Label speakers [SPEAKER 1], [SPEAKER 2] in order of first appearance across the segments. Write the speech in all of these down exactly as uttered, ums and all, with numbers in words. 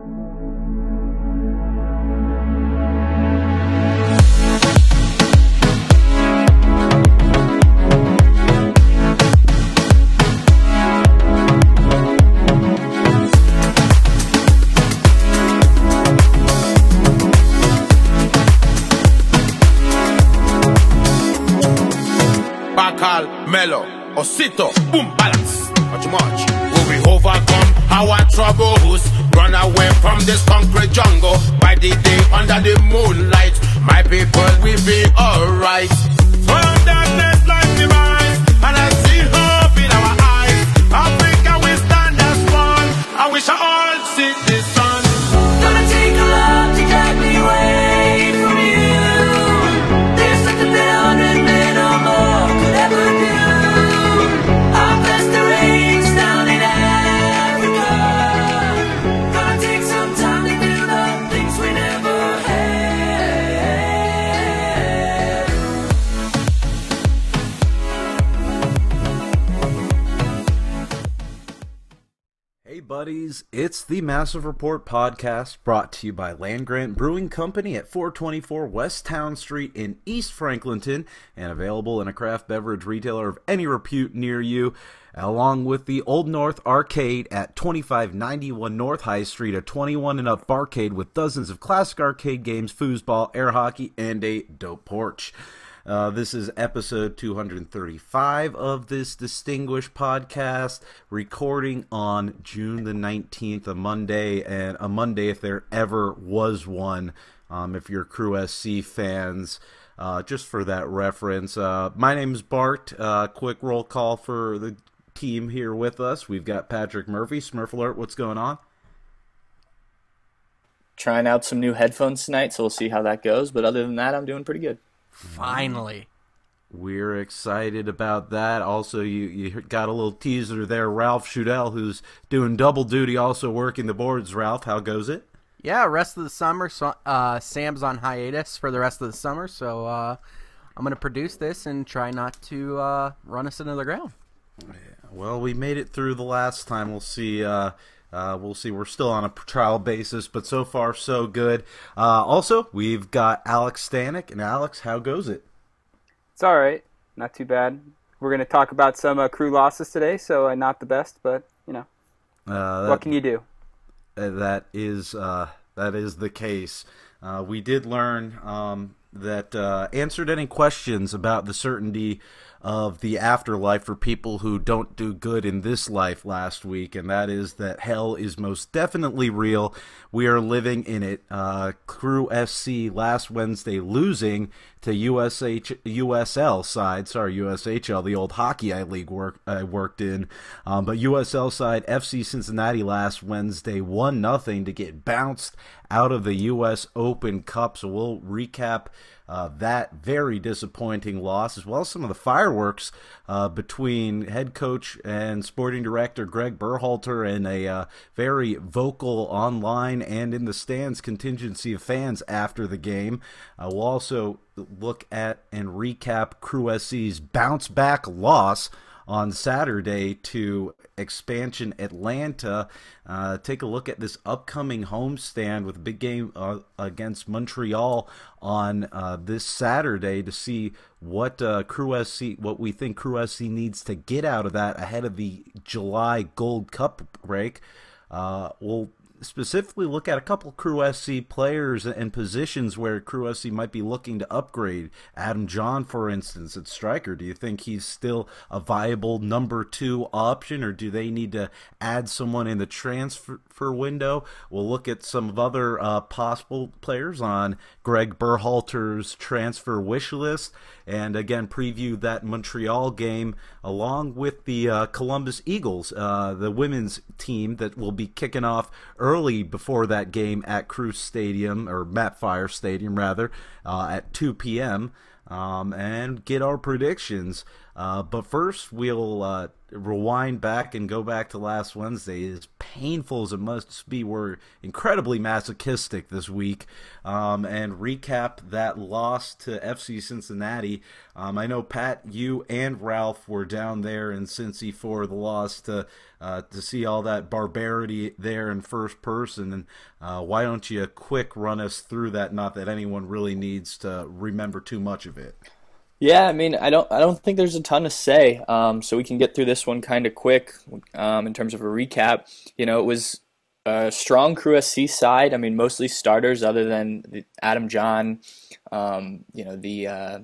[SPEAKER 1] Melo, Osito, boom, balance. Much, much. Will we overcome our troubles? Run away from this concrete jungle. By the day under the moonlight, my people will be alright. From darkness light we rise, and I see hope in our eyes. Africa we stand as one, and we shall all see the sun.
[SPEAKER 2] Gonna take a love to drag me away from you. There's something that a hundred men or more could ever do. I'll bless the rains down in Africa. Gonna take some time to do the things we never had.
[SPEAKER 3] Hey buddies, it's the Massive Report podcast brought to you by Land Grant Brewing Company at four twenty-four West Town Street in East Franklinton and available in a craft beverage retailer of any repute near you, along with the Old North Arcade at twenty-five ninety-one North High Street, a twenty-one and up barcade with dozens of classic arcade games, foosball, air hockey, and a dope porch. Uh, this is episode two hundred thirty-five of this distinguished podcast, recording on June the nineteenth, a Monday, and a Monday if there ever was one, um, if you're Crew S C fans, uh, just for that reference. Uh, my name is Bart. Uh, quick roll call for the team here with us. We've got Patrick Murphy. Smurf Alert, what's going on?
[SPEAKER 4] Trying out some new headphones tonight, so we'll see how that goes. But other than that, I'm doing pretty good.
[SPEAKER 5] Finally.
[SPEAKER 3] We're excited about that. Also, you, you got a little teaser there. Ralph Shudell, who's doing double duty, also working the boards. Ralph, how goes it?
[SPEAKER 5] Yeah, rest of the summer. So, uh, Sam's on hiatus for the rest of the summer, so uh, I'm going to produce this and try not to uh, run us into the ground.
[SPEAKER 3] Yeah, well, we made it through the last time. We'll see. Uh, uh, we'll see. We're still on a trial basis, but so far, so good. Uh, also, we've got Alex Stanek. And Alex, how goes it?
[SPEAKER 6] It's all right. Not too bad. We're going to talk about some uh, crew losses today, so uh, not the best, but, you know,
[SPEAKER 3] uh, that,
[SPEAKER 6] what can you do?
[SPEAKER 3] Uh, that is uh, that is the case. Uh, we did learn um, that uh, answered any questions about the certainty of the afterlife for people who don't do good in this life last week, and that is that hell is most definitely real. We are living in it. Uh, Crew F C last Wednesday losing to U S H, U S L side, sorry, U S H L, the old hockey I league work, I worked in, um, but U S L side F C Cincinnati last Wednesday one nothing to get bounced out of the U S Open Cup. So we'll recap Uh, that very disappointing loss, as well as some of the fireworks uh, between head coach and sporting director Greg Berhalter and a uh, very vocal online and in the stands contingency of fans after the game. Uh, we'll also look at and recap Crew S C's bounce back loss on Saturday to expansion Atlanta. Uh, take a look at this upcoming homestand with a big game uh, against Montreal on uh, this Saturday to see what uh, Crew S C, what we think Crew S C needs to get out of that ahead of the July Gold Cup break. Uh, we'll specifically look at a couple of Crew S C players and positions where Crew S C might be looking to upgrade. Adam John, for instance, at striker. Do you think he's still a viable number two option, or do they need to add someone in the transfer window? We'll look at some of other uh, possible players on Greg Berhalter's transfer wish list, and again preview that Montreal game along with the uh, Columbus Eagles, uh, the women's team that will be kicking off early before that game at Cruise Stadium, or Matt Fire Stadium rather, uh, at two p.m. Um, and get our predictions. Uh, but first, we'll uh, rewind back and go back to last Wednesday. As painful as it must be, we're incredibly masochistic this week, um, and recap that loss to F C Cincinnati. Um, I know, Pat, you and Ralph were down there in Cincy for the loss to uh, to see all that barbarity there in first person. And uh, why don't you quick run us through that? Not that anyone really needs to remember too much of it.
[SPEAKER 4] Yeah, I mean, I don't, I don't think there's a ton to say. Um, so we can get through this one kind of quick. Um, in terms of a recap, you know, it was a strong Crew S C side. I mean, mostly starters, other than the Adam John. Um, you know, the uh,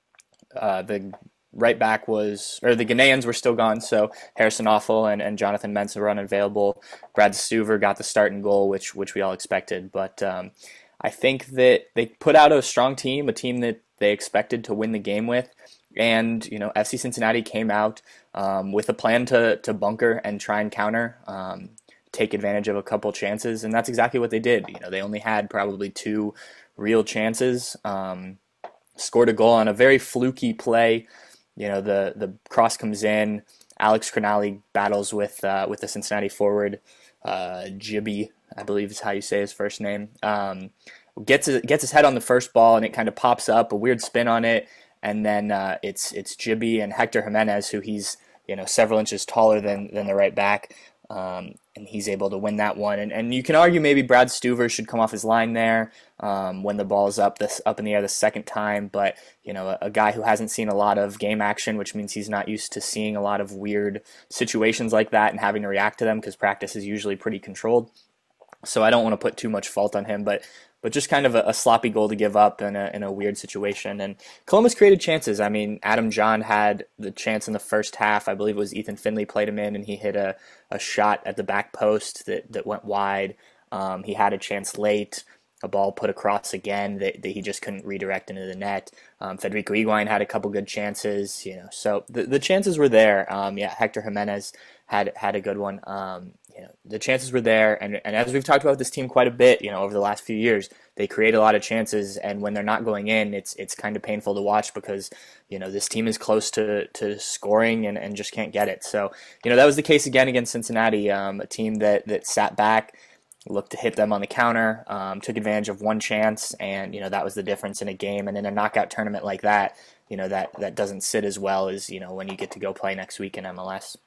[SPEAKER 4] uh, the right back was, or the Ghanaians were still gone. So Harrison Awful and, and Jonathan Mensah were unavailable. Brad Stuver got the start and goal, which which we all expected. But um, I think that they put out a strong team, a team that they expected to win the game with. And, you know, F C Cincinnati came out um, with a plan to to bunker and try and counter, um, take advantage of a couple chances. And that's exactly what they did. You know, they only had probably two real chances, um, scored a goal on a very fluky play. You know, the, the cross comes in. Alex Cronali battles with uh, with the Cincinnati forward, uh, Jibby, I believe is how you say his first name. Um, gets his, gets his head on the first ball, and it kind of pops up, a weird spin on it, and then uh, it's it's Jibby and Hector Jimenez, who he's, you know, several inches taller than than the right back, um, and he's able to win that one. And and you can argue maybe Brad Stuver should come off his line there um, when the ball is up this up in the air the second time, but you know, a, a guy who hasn't seen a lot of game action, which means he's not used to seeing a lot of weird situations like that and having to react to them, because practice is usually pretty controlled. So I don't want to put too much fault on him, but but just kind of a, a sloppy goal to give up in a in a weird situation. And Columbus created chances. I mean, Adam John had the chance in the first half. I believe it was Ethan Finley played him in, and he hit a, a shot at the back post that, that went wide. Um, he had a chance late, a ball put across again that, that he just couldn't redirect into the net. Um, Federico Higuain had a couple good chances, you know. So the the chances were there. Um, yeah, Hector Jimenez had had a good one. Um, you know, the chances were there, and and as we've talked about this team quite a bit, you know, over the last few years, they create a lot of chances, and when they're not going in, it's it's kind of painful to watch, because you know, this team is close to to scoring and, and just can't get it. So you know, that was the case again against Cincinnati, um, a team that that sat back, looked to hit them on the counter, um, took advantage of one chance, and you know, that was the difference in a game. And in a knockout tournament like that, you know, that that doesn't sit as well as, you know, when you get to go play next week in M L S.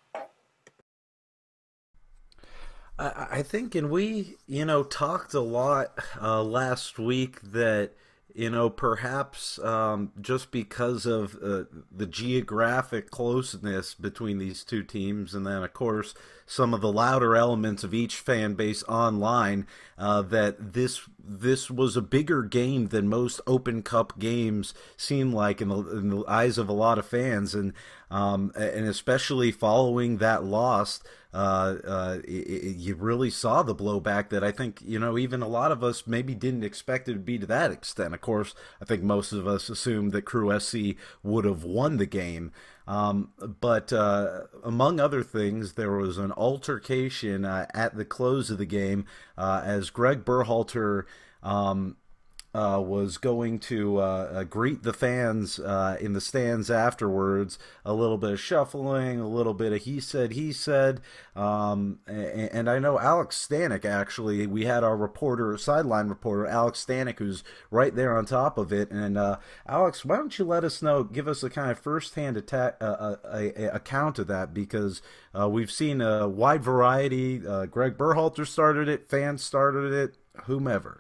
[SPEAKER 3] I think, and we, you know, talked a lot uh, last week that, you know, perhaps um, just because of uh, the geographic closeness between these two teams, and then, of course, some of the louder elements of each fan base online, uh, that this this was a bigger game than most Open Cup games seem like in the, in the eyes of a lot of fans, and um, and especially following that loss. Uh, uh, it, it, you really saw the blowback that I think, you know, even a lot of us maybe didn't expect it to be to that extent. Of course, I think most of us assumed that Crew S C would have won the game. Um, but uh, among other things, there was an altercation uh, at the close of the game uh, as Greg Berhalter um, Uh, was going to uh, uh, greet the fans uh, in the stands afterwards. A little bit of shuffling, a little bit of he said, he said. Um, and, and I know Alex Stanek, actually, we had our reporter, sideline reporter, Alex Stanek, who's right there on top of it. And uh, Alex, why don't you let us know, give us a kind of firsthand attack, uh, a, a account of that, because uh, we've seen a wide variety. Uh, Greg Berhalter started it, fans started it, whomever.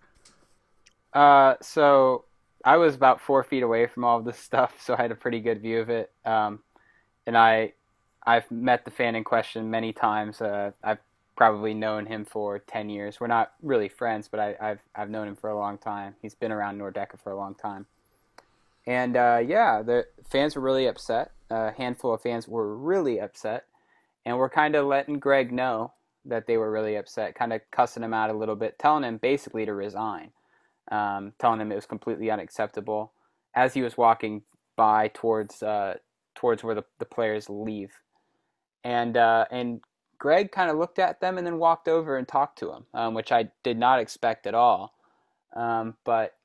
[SPEAKER 6] Uh, so I was about four feet away from all of this stuff, so I had a pretty good view of it. Um, and I, I've met the fan in question many times. Uh, I've probably known him for ten years. We're not really friends, but I, I've I've known him for a long time. He's been around Nordeca for a long time. And uh, yeah, the fans were really upset. A handful of fans were really upset, and we're kind of letting Greg know that they were really upset, kind of cussing him out a little bit, telling him basically to resign. Um, telling him it was completely unacceptable as he was walking by towards uh, towards where the, the players leave. And uh, and Greg kind of looked at them and then walked over and talked to him, um, which I did not expect at all. Um, but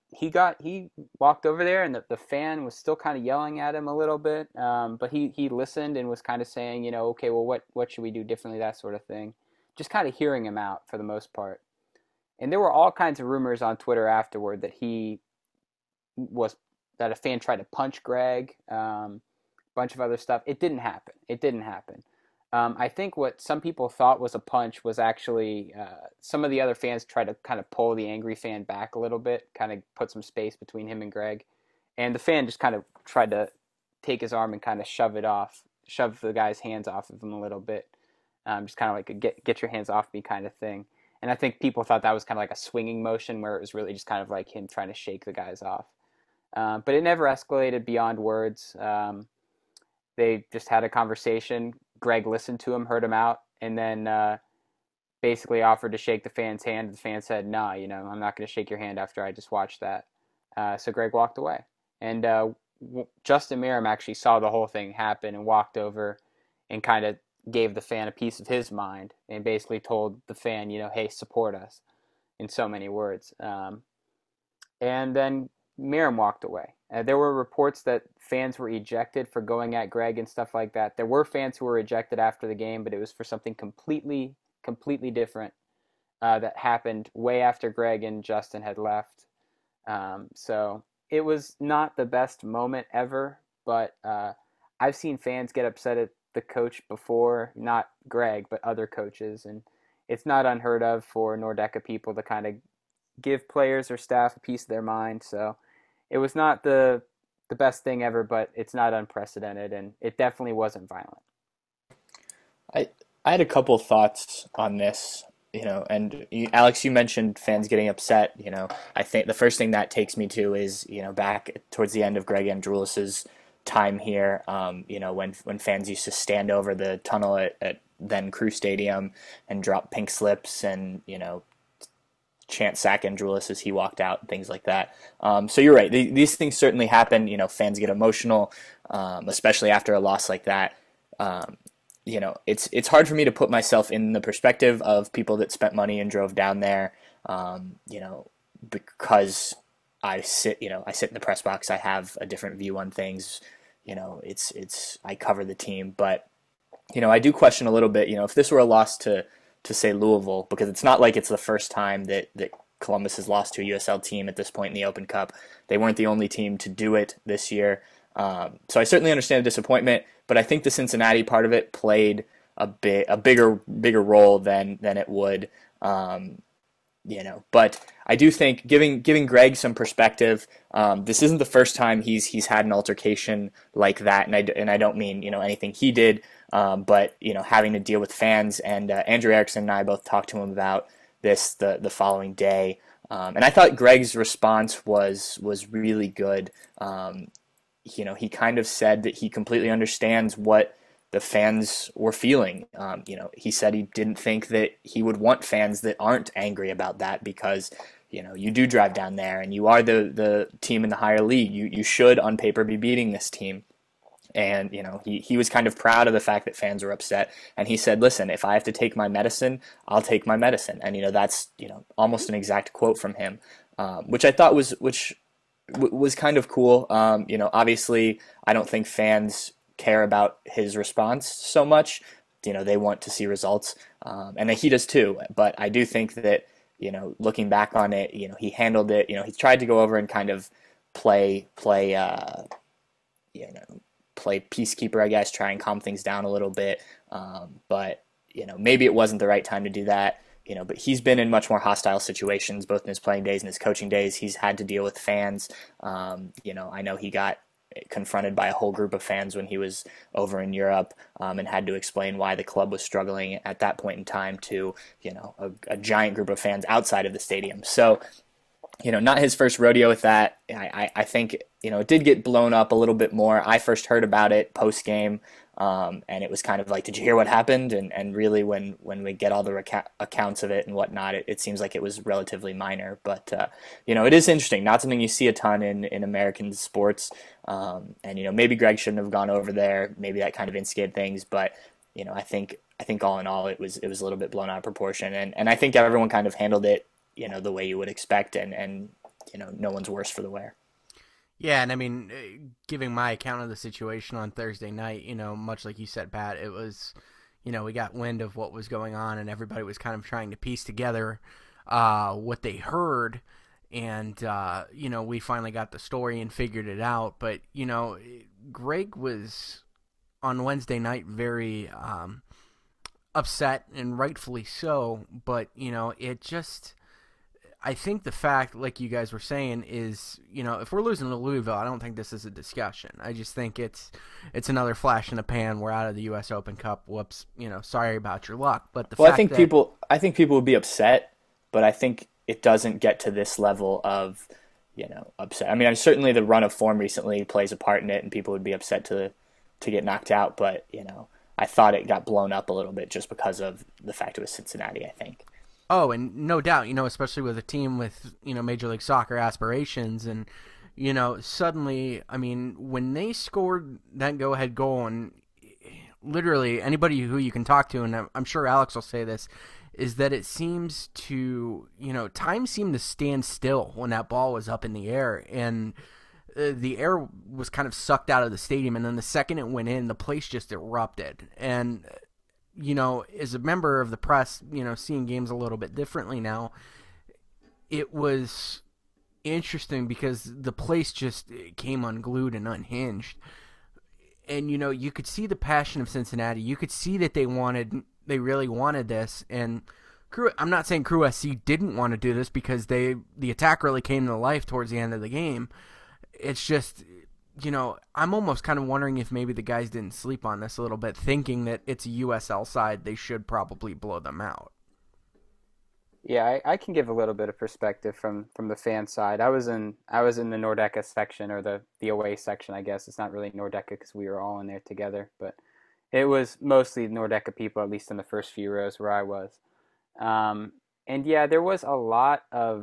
[SPEAKER 6] he got he walked over there, and the, the fan was still kind of yelling at him a little bit, um, but he, he listened and was kind of saying, you know, okay, well, what what should we do differently, that sort of thing, just kind of hearing him out for the most part. And there were all kinds of rumors on Twitter afterward that he was that a fan tried to punch Greg, um, a bunch of other stuff. It didn't happen. It didn't happen. Um, I think what some people thought was a punch was actually uh, some of the other fans tried to kind of pull the angry fan back a little bit, kind of put some space between him and Greg. And the fan just kind of tried to take his arm and kind of shove it off, shove the guy's hands off of him a little bit. Um, just kind of like a get, get your hands off me kind of thing. And I think people thought that was kind of like a swinging motion where it was really just kind of like him trying to shake the guys off. Uh, but it never escalated beyond words. Um, they just had a conversation. Greg listened to him, heard him out, and then uh, basically offered to shake the fan's hand. The fan said, nah, you know, I'm not going to shake your hand after I just watched that. Uh, so Greg walked away. And uh, Justin Meram actually saw the whole thing happen and walked over and kind of gave the fan a piece of his mind and basically told the fan, you know, hey, support us, in so many words. Um, and then Meram walked away. Uh, there were reports that fans were ejected for going at Greg and stuff like that. There were fans who were ejected after the game, but it was for something completely, completely different uh, that happened way after Greg and Justin had left. Um, so it was not the best moment ever, but uh, I've seen fans get upset at the coach before, not Greg, but other coaches, and it's not unheard of for Nordeca people to kind of give players or staff a piece of their mind. So it was not the the best thing ever, but it's not unprecedented, and it definitely wasn't violent.
[SPEAKER 4] I I had a couple thoughts on this, you know, and you, Alex, you mentioned fans getting upset. You know, I think the first thing that takes me to is, you know, back towards the end of Greg Andrulis's time here, um, you know, when when fans used to stand over the tunnel at, at then Crew Stadium and drop pink slips and, you know, chant sack Andrulis as he walked out and things like that. Um, so you're right. The, these things certainly happen. You know, fans get emotional, um, especially after a loss like that. Um, you know, it's it's hard for me to put myself in the perspective of people that spent money and drove down there, um, you know, because I sit, you know, I sit in the press box. I have a different view on things. You know, it's it's I cover the team, but you know, I do question a little bit. You know, if this were a loss to to say Louisville, because it's not like it's the first time that that Columbus has lost to a U S L team at this point in the Open Cup. They weren't the only team to do it this year. Um, so I certainly understand the disappointment, but I think the Cincinnati part of it played a bit a bigger bigger role than than it would. Um, You know, but I do think giving giving Greg some perspective. Um, this isn't the first time he's he's had an altercation like that, and I and I don't mean, you know, anything he did, um, but you know, having to deal with fans. And uh, Andrew Erickson and I both talked to him about this the the following day, um, and I thought Greg's response was was really good. Um, you know, he kind of said that he completely understands what the fans were feeling. Um, you know, he said he didn't think that he would want fans that aren't angry about that because, you know, you do drive down there and you are the, the team in the higher league. You you should, on paper, be beating this team. And, you know, he, he was kind of proud of the fact that fans were upset. And he said, listen, if I have to take my medicine, I'll take my medicine. And, you know, that's, you know, almost an exact quote from him, um, which I thought was, which w- was kind of cool. Um, you know, obviously, I don't think fans care about his response so much. You know, they want to see results, um, and he does too. But I do think that, you know, looking back on it, you know, he handled it. You know, he tried to go over and kind of play, play, uh, you know, play peacekeeper, I guess, try and calm things down a little bit. Um, but you know, maybe it wasn't the right time to do that. You know, but he's been in much more hostile situations, both in his playing days and his coaching days. He's had to deal with fans. Um, you know, I know he got confronted by a whole group of fans when he was over in Europe, um, and had to explain why the club was struggling at that point in time to, you know, a, a giant group of fans outside of the stadium. So, you know, not his first rodeo with that. I, I, I think, you know, it did get blown up a little bit more. I first heard about it post game. Um, and it was kind of like, did you hear what happened? And and really, when, when we get all the reca- accounts of it and whatnot, it, it seems like it was relatively minor. But, uh, you know, it is interesting. Not something you see a ton in, in American sports. Um, and, you know, maybe Greg shouldn't have gone over there. Maybe that kind of instigated things. But, you know, I think I think all in all, it was it was a little bit blown out of proportion. And, and I think everyone kind of handled it, you know, the way you would expect. And, and you know, no one's worse for the wear.
[SPEAKER 5] Yeah, and I mean, uh, giving my account of the situation on Thursday night, you know, much like you said, Pat, it was, you know, we got wind of what was going on, and everybody was kind of trying to piece together uh, what they heard, and, uh, you know, we finally got the story and figured it out. But, you know, Greg was, on Wednesday night, very um, upset, and rightfully so, but, you know, it just... I think the fact, like you guys were saying, is, you know, if we're losing to Louisville, I don't think this is a discussion. I just think it's it's another flash in the pan. We're out of the U S Open Cup. Whoops, you know, sorry about your luck. But the
[SPEAKER 4] well,
[SPEAKER 5] fact
[SPEAKER 4] I think
[SPEAKER 5] that,
[SPEAKER 4] people, I think people would be upset, but I think it doesn't get to this level of, you know, upset. I mean, certainly the run of form recently plays a part in it, and people would be upset to to get knocked out. But you know, I thought it got blown up a little bit just because of the fact it was Cincinnati, I think.
[SPEAKER 5] Oh, and no doubt, you know, especially with a team with, you know, Major League Soccer aspirations. And, you know, suddenly, I mean, when they scored that go-ahead goal, and literally anybody who you can talk to, and I'm, I'm sure Alex will say this, is that it seems to, you know, time seemed to stand still when that ball was up in the air. And uh, the air was kind of sucked out of the stadium. And then the second it went in, the place just erupted. And you know, as a member of the press, you know, seeing games a little bit differently now, it was interesting because the place just came unglued and unhinged. And, you know, you could see the passion of Cincinnati. You could see that they wanted, they really wanted this. And Crew, I'm not saying Crew S C didn't want to do this because they, the attack really came to life towards the end of the game. It's just, you know, I'm almost kind of wondering if maybe the guys didn't sleep on this a little bit, thinking that it's a U S L side, they should probably blow them out.
[SPEAKER 6] Yeah, I, I can give a little bit of perspective from, from the fan side. I was in I was in the Nordeca section, or the, the away section, I guess. It's not really Nordeca because we were all in there together, but it was mostly Nordeca people, at least in the first few rows where I was. Um, and yeah, there was a lot of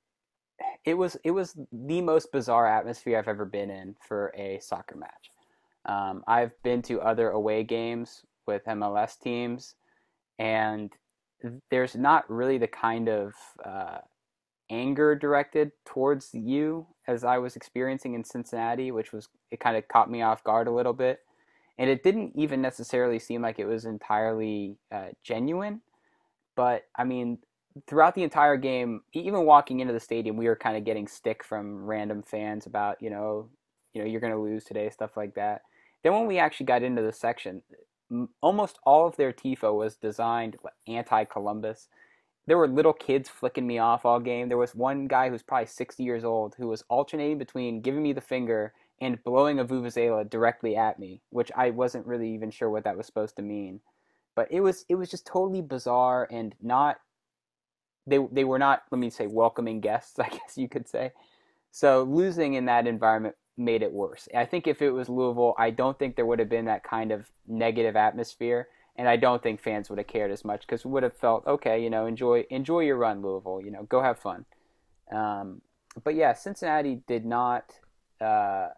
[SPEAKER 6] It was it was the most bizarre atmosphere I've ever been in for a soccer match. Um, I've been to other away games with M L S teams, and there's not really the kind of uh, anger directed towards you as I was experiencing in Cincinnati, which was, it kind of caught me off guard a little bit. And it didn't even necessarily seem like it was entirely uh, genuine, but I mean, throughout the entire game, even walking into the stadium, we were kind of getting stick from random fans about, you know, you know, you're going to lose today, stuff like that. Then when we actually got into the section, almost all of their tifo was designed anti-Columbus. There were little kids flicking me off all game. There was one guy who's probably sixty years old who was alternating between giving me the finger and blowing a vuvuzela directly at me, which I wasn't really even sure what that was supposed to mean. But it was it was just totally bizarre, and not they they were not, let me say, welcoming guests, I guess you could say. So losing in that environment made it worse. I think if it was Louisville, I don't think there would have been that kind of negative atmosphere, and I don't think fans would have cared as much, because we would have felt, okay, you know, enjoy enjoy your run, Louisville, you know, go have fun. Um, but yeah, Cincinnati did not. Uh,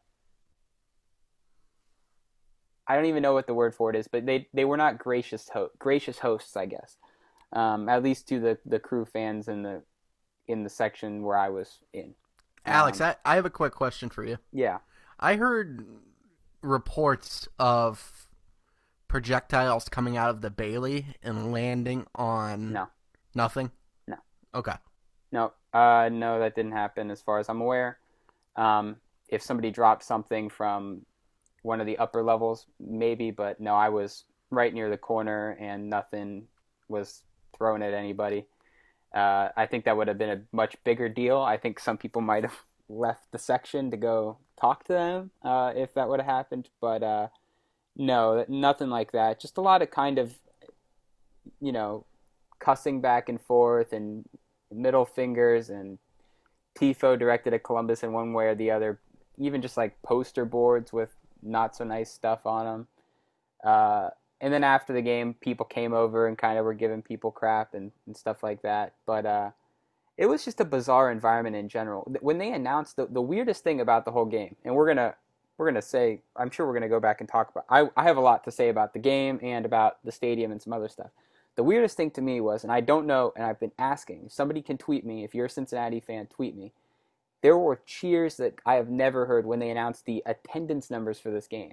[SPEAKER 6] I don't even know what the word for it is, but they, they were not gracious ho- gracious hosts, I guess. Um, at least to the, the Crew fans in the in the section where I was in.
[SPEAKER 5] Alex,
[SPEAKER 6] Um,
[SPEAKER 5] I, I have a quick question for you.
[SPEAKER 6] Yeah.
[SPEAKER 5] I heard reports of projectiles coming out of the Bailey and landing on
[SPEAKER 6] No.
[SPEAKER 5] nothing?
[SPEAKER 6] No.
[SPEAKER 5] Okay.
[SPEAKER 6] No. Uh, no, that didn't happen as far as I'm aware. Um, if somebody dropped something from one of the upper levels, maybe, but no, I was right near the corner and nothing was thrown at anybody. Uh, I think that would have been a much bigger deal. I think some people might have left the section to go talk to them uh, if that would have happened. But uh, no, nothing like that. Just a lot of kind of, you know, cussing back and forth and middle fingers and tifo directed at Columbus in one way or the other. Even just like poster boards with not so nice stuff on them. Uh, And then after the game, people came over and kind of were giving people crap and, and stuff like that. But uh, it was just a bizarre environment in general. When they announced the, the weirdest thing about the whole game, and we're gonna we're gonna say, I'm sure we're gonna go back and talk about. I I have a lot to say about the game and about the stadium and some other stuff. The weirdest thing to me was, and I don't know, and I've been asking, if somebody can tweet me, if you're a Cincinnati fan, tweet me. there were cheers that I have never heard when they announced the attendance numbers for this game.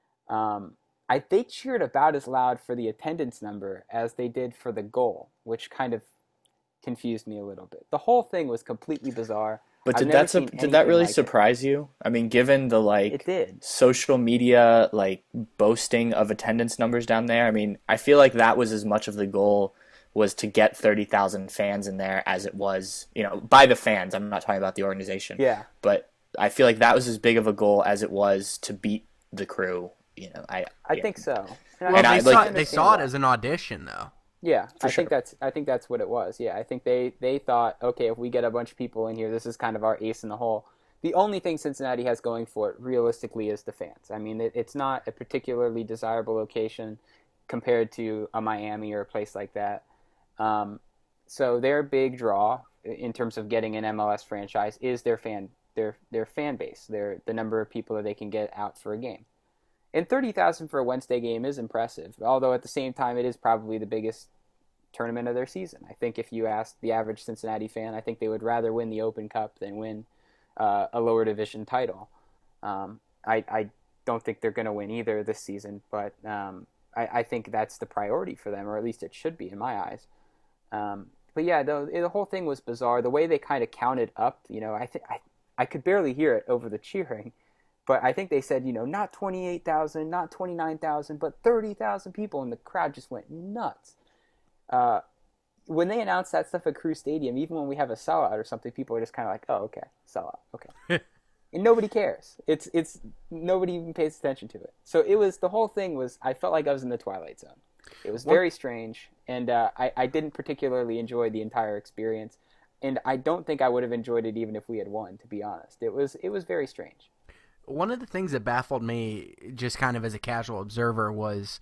[SPEAKER 6] Um, I they cheered about as loud for the attendance number as they did for the goal, which kind of confused me a little bit. The whole thing was completely bizarre.
[SPEAKER 4] But
[SPEAKER 6] I've
[SPEAKER 4] did
[SPEAKER 6] never
[SPEAKER 4] that
[SPEAKER 6] seen
[SPEAKER 4] sup- did that
[SPEAKER 6] anything
[SPEAKER 4] really
[SPEAKER 6] like it.
[SPEAKER 4] surprise you? I mean, given the
[SPEAKER 6] It
[SPEAKER 4] like
[SPEAKER 6] did.
[SPEAKER 4] social media like boasting of attendance numbers down there, I mean, I feel like that was as much of the goal was to get thirty thousand fans in there as it was, you know, by the fans. I'm not talking about the organization.
[SPEAKER 6] Yeah.
[SPEAKER 4] But I feel like that was as big of a goal as it was to beat the Crew, you know. I
[SPEAKER 6] I
[SPEAKER 4] yeah.
[SPEAKER 6] think so.
[SPEAKER 5] Well,
[SPEAKER 4] And
[SPEAKER 5] they
[SPEAKER 4] I,
[SPEAKER 5] saw
[SPEAKER 4] like-
[SPEAKER 5] they saw it as an audition, though.
[SPEAKER 6] Yeah, I
[SPEAKER 4] sure.
[SPEAKER 6] think that's I think that's what it was. Yeah, I think they they thought, okay, if we get a bunch of people in here, this is kind of our ace in the hole. The only thing Cincinnati has going for it, realistically, is the fans. I mean, it, it's not a particularly desirable location compared to a Miami or a place like that. Um, so their big draw in terms of getting an M L S franchise is their fan their their fan base, their the number of people that they can get out for a game. And thirty thousand for a Wednesday game is impressive, although at the same time it is probably the biggest tournament of their season. I think if you asked the average Cincinnati fan, I think they would rather win the Open Cup than win uh, a lower division title. Um, I, I don't think they're going to win either this season, but um, I, I think that's the priority for them, or at least it should be in my eyes. Um, but yeah, the, the whole thing was bizarre. The way they kind of counted up, you know, I think I, I could barely hear it over the cheering. But I think they said, you know, not twenty-eight thousand, not twenty-nine thousand, but thirty thousand people, and the crowd just went nuts. Uh, when they announced that stuff at Crew Stadium, even when we have a sellout or something, people are just kind of like, oh, okay, sellout, okay. And nobody cares. It's it's nobody even pays attention to it. So it was, the whole thing was, I felt like I was in the Twilight Zone. It was very strange, and uh, I, I didn't particularly enjoy the entire experience, and I don't think I would have enjoyed it even if we had won, to be honest. It was it was very strange.
[SPEAKER 5] One of the things that baffled me, just kind of as a casual observer, was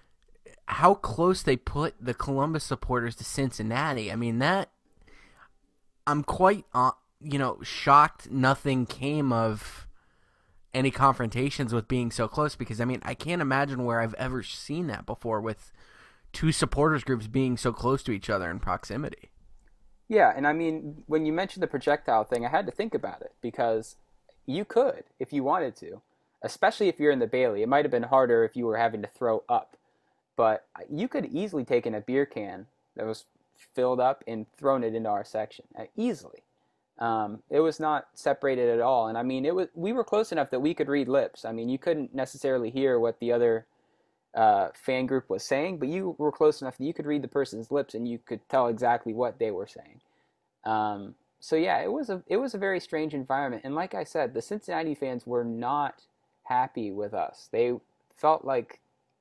[SPEAKER 5] how close they put the Columbus supporters to Cincinnati. I mean, that I'm quite, uh, you know, shocked nothing came of any confrontations with being so close, because, I mean, I can't imagine where I've ever seen that before with two supporters groups being so close to each other in proximity.
[SPEAKER 6] Yeah, and I mean, when you mentioned the projectile thing, I had to think about it, because you could, if you wanted to, especially if you're in the Bailey. It might have been harder if you were having to throw up, but you could easily taken a beer can that was filled up and thrown it into our section, uh, easily. Um, it was not separated at all, and I mean, it was. We were close enough that we could read lips. I mean, you couldn't necessarily hear what the other uh, fan group was saying, but you were close enough that you could read the person's lips and you could tell exactly what they were saying. Um, so yeah, it was a it was a very strange environment, and like I said, the Cincinnati fans were not happy with us. They felt like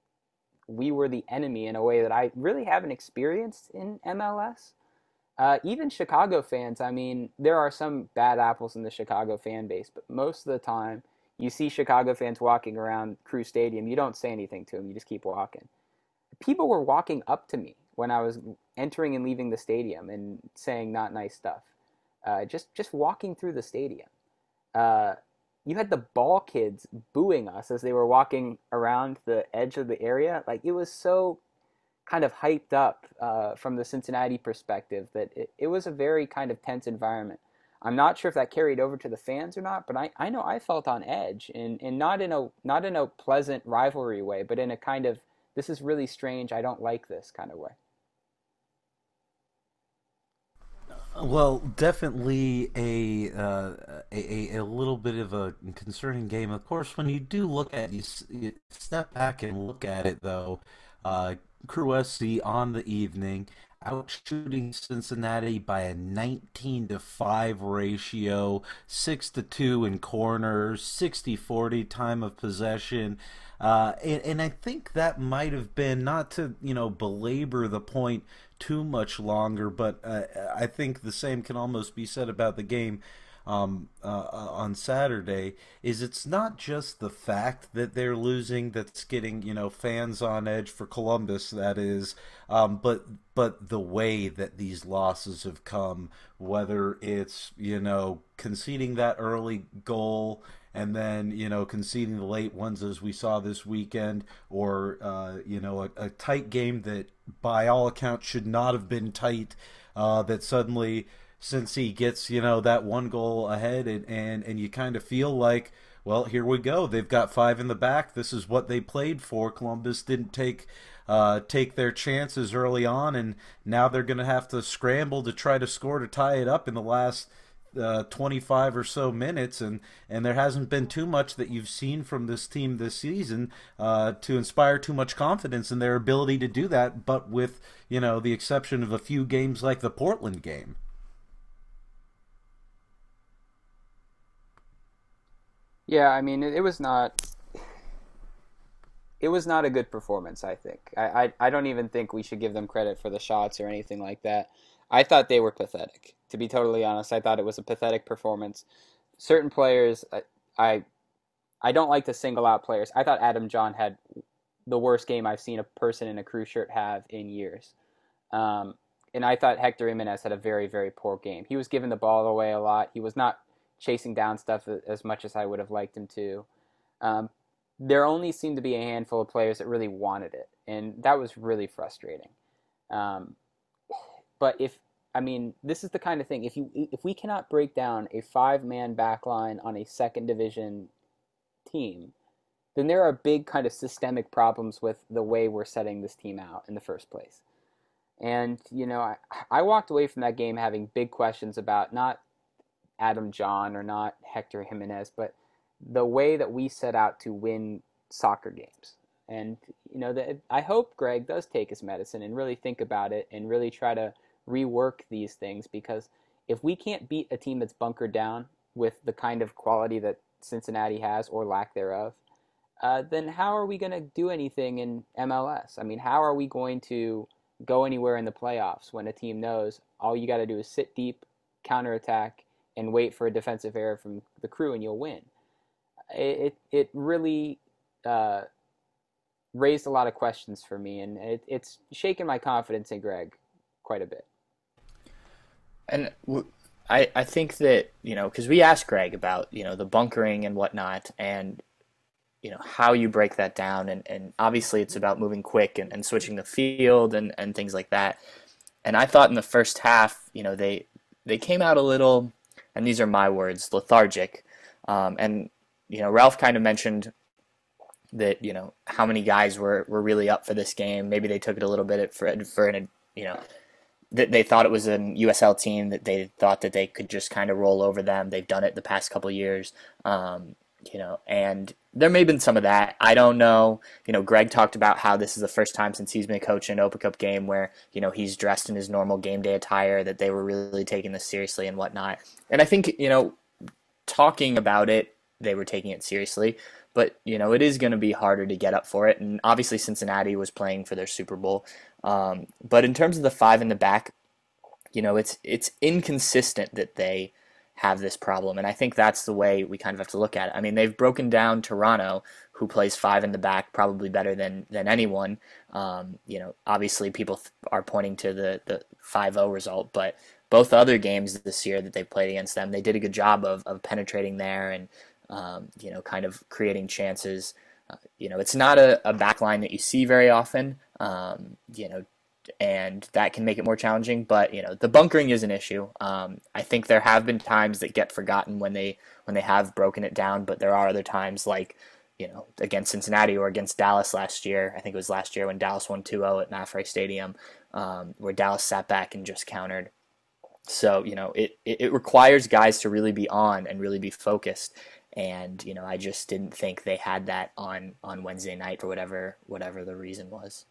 [SPEAKER 6] we were the enemy in a way that I really haven't experienced in M L S. Uh, even Chicago fans, I mean, there are some bad apples in the Chicago fan base, but most of the time, you see Chicago fans walking around Crew Stadium, you don't say anything to them, you just keep walking. People were walking up to me when I was entering and leaving the stadium and saying not nice stuff. Uh, just, just walking through the stadium. Uh, you had the ball kids booing us as they were walking around the edge of the area. Like, it was so kind of hyped up uh, from the Cincinnati perspective that it, it was a very kind of tense environment. I'm not sure if that carried over to the fans or not, but I, I know I felt on edge, and, and not in a not in a pleasant rivalry way, but in a kind of, this is really strange, I don't like this kind of way.
[SPEAKER 3] Well, definitely a, uh, a a little bit of a concerning game. Of course, when you do look at you, you step back and look at it, though, uh, Crew S C on the evening, out shooting Cincinnati by a nineteen to five ratio, six to two in corners, sixty forty time of possession. Uh, and, and I think that might have been, not to, you know, belabor the point too much longer, but uh, I think the same can almost be said about the game um, uh, on Saturday, is it's not just the fact that they're losing that's getting, you know, fans on edge for Columbus, that is, um, but but the way that these losses have come, whether it's, you know, conceding that early goal and then, you know, conceding the late ones as we saw this weekend, or, uh, you know, a, a tight game that by all accounts should not have been tight, uh, that suddenly, since he gets, you know, that one goal ahead, and, and, and you kind of feel like, well, here we go. They've got five in the back. This is what they played for. Columbus didn't take uh, take their chances early on, and now they're going to have to scramble to try to score to tie it up in the last uh, twenty-five or so minutes. And, and there hasn't been too much that you've seen from this team this season uh, to inspire too much confidence in their ability to do that, but with, you know, the exception of a few games like the Portland game.
[SPEAKER 6] Yeah, I mean, it, it was not. It was not a good performance. I think. I, I I don't even think we should give them credit for the shots or anything like that. I thought they were pathetic. To be totally honest, I thought it was a pathetic performance. Certain players, I I, I don't like to single out players. I thought Adam John had the worst game I've seen a person in a Crew shirt have in years. Um, and I thought Hector Jimenez had a very, very poor game. He was giving the ball away a lot. He was not chasing down stuff as much as I would have liked him to. Um, there only seemed to be a handful of players that really wanted it, and that was really frustrating. Um, but if, I mean, this is the kind of thing, if you if we cannot break down a five-man backline on a second division team, then there are big kind of systemic problems with the way we're setting this team out in the first place. And, you know, I, I walked away from that game having big questions about not Adam John or not Hector Jimenez, but the way that we set out to win soccer games. And, you know, the, I hope Greg does take his medicine and really think about it and really try to rework these things, because if we can't beat a team that's bunkered down with the kind of quality that Cincinnati has, or lack thereof, uh, then how are we going to do anything in M L S? I mean, how are we going to go anywhere in the playoffs when a team knows all you got to do is sit deep, counterattack, and wait for a defensive error from the Crew and you'll win? It it really uh, raised a lot of questions for me, and it, it's shaken my confidence in Greg quite a bit.
[SPEAKER 4] And I, I think that, you know, because we asked Greg about, you know, the bunkering and whatnot, and, you know, how you break that down. And, and obviously it's about moving quick and, and switching the field and, and things like that. And I thought in the first half, you know, they they came out a little, and these are my words, lethargic. Um, and, you know, Ralph kind of mentioned that, you know, how many guys were, were really up for this game. Maybe they took it a little bit for, for an, you know, that they thought it was an U S L team, that they thought that they could just kind of roll over them. They've done it the past couple of years, um, you know, and there may have been some of that. I don't know. You know, Greg talked about how this is the first time since he's been coaching an Open Cup game where, you know, he's dressed in his normal game day attire, that they were really taking this seriously and whatnot. And I think, you know, talking about it, they were taking it seriously, but, you know, it is going to be harder to get up for it. And obviously Cincinnati was playing for their Super Bowl. Um, but in terms of the five in the back, you know, it's, it's inconsistent that they have this problem. And I think that's the way we kind of have to look at it. I mean, they've broken down Toronto, who plays five in the back probably better than, than anyone. Um, you know, obviously people th- are pointing to the, the five oh result, but both other games this year that they played against them, they did a good job of, of penetrating there and, um, you know, kind of creating chances. Uh, you know, it's not a, a back line that you see very often, um, you know, and that can make it more challenging. But, you know, the bunkering is an issue. Um, I think there have been times that get forgotten when they when they have broken it down, but there are other times like, you know, against Cincinnati or against Dallas last year. I think it was last year when Dallas won two oh at Mafre Stadium, um, where Dallas sat back and just countered. So, you know, it, it, it requires guys to really be on and really be focused. And, you know, I just didn't think they had that on, on Wednesday night for whatever whatever the reason was.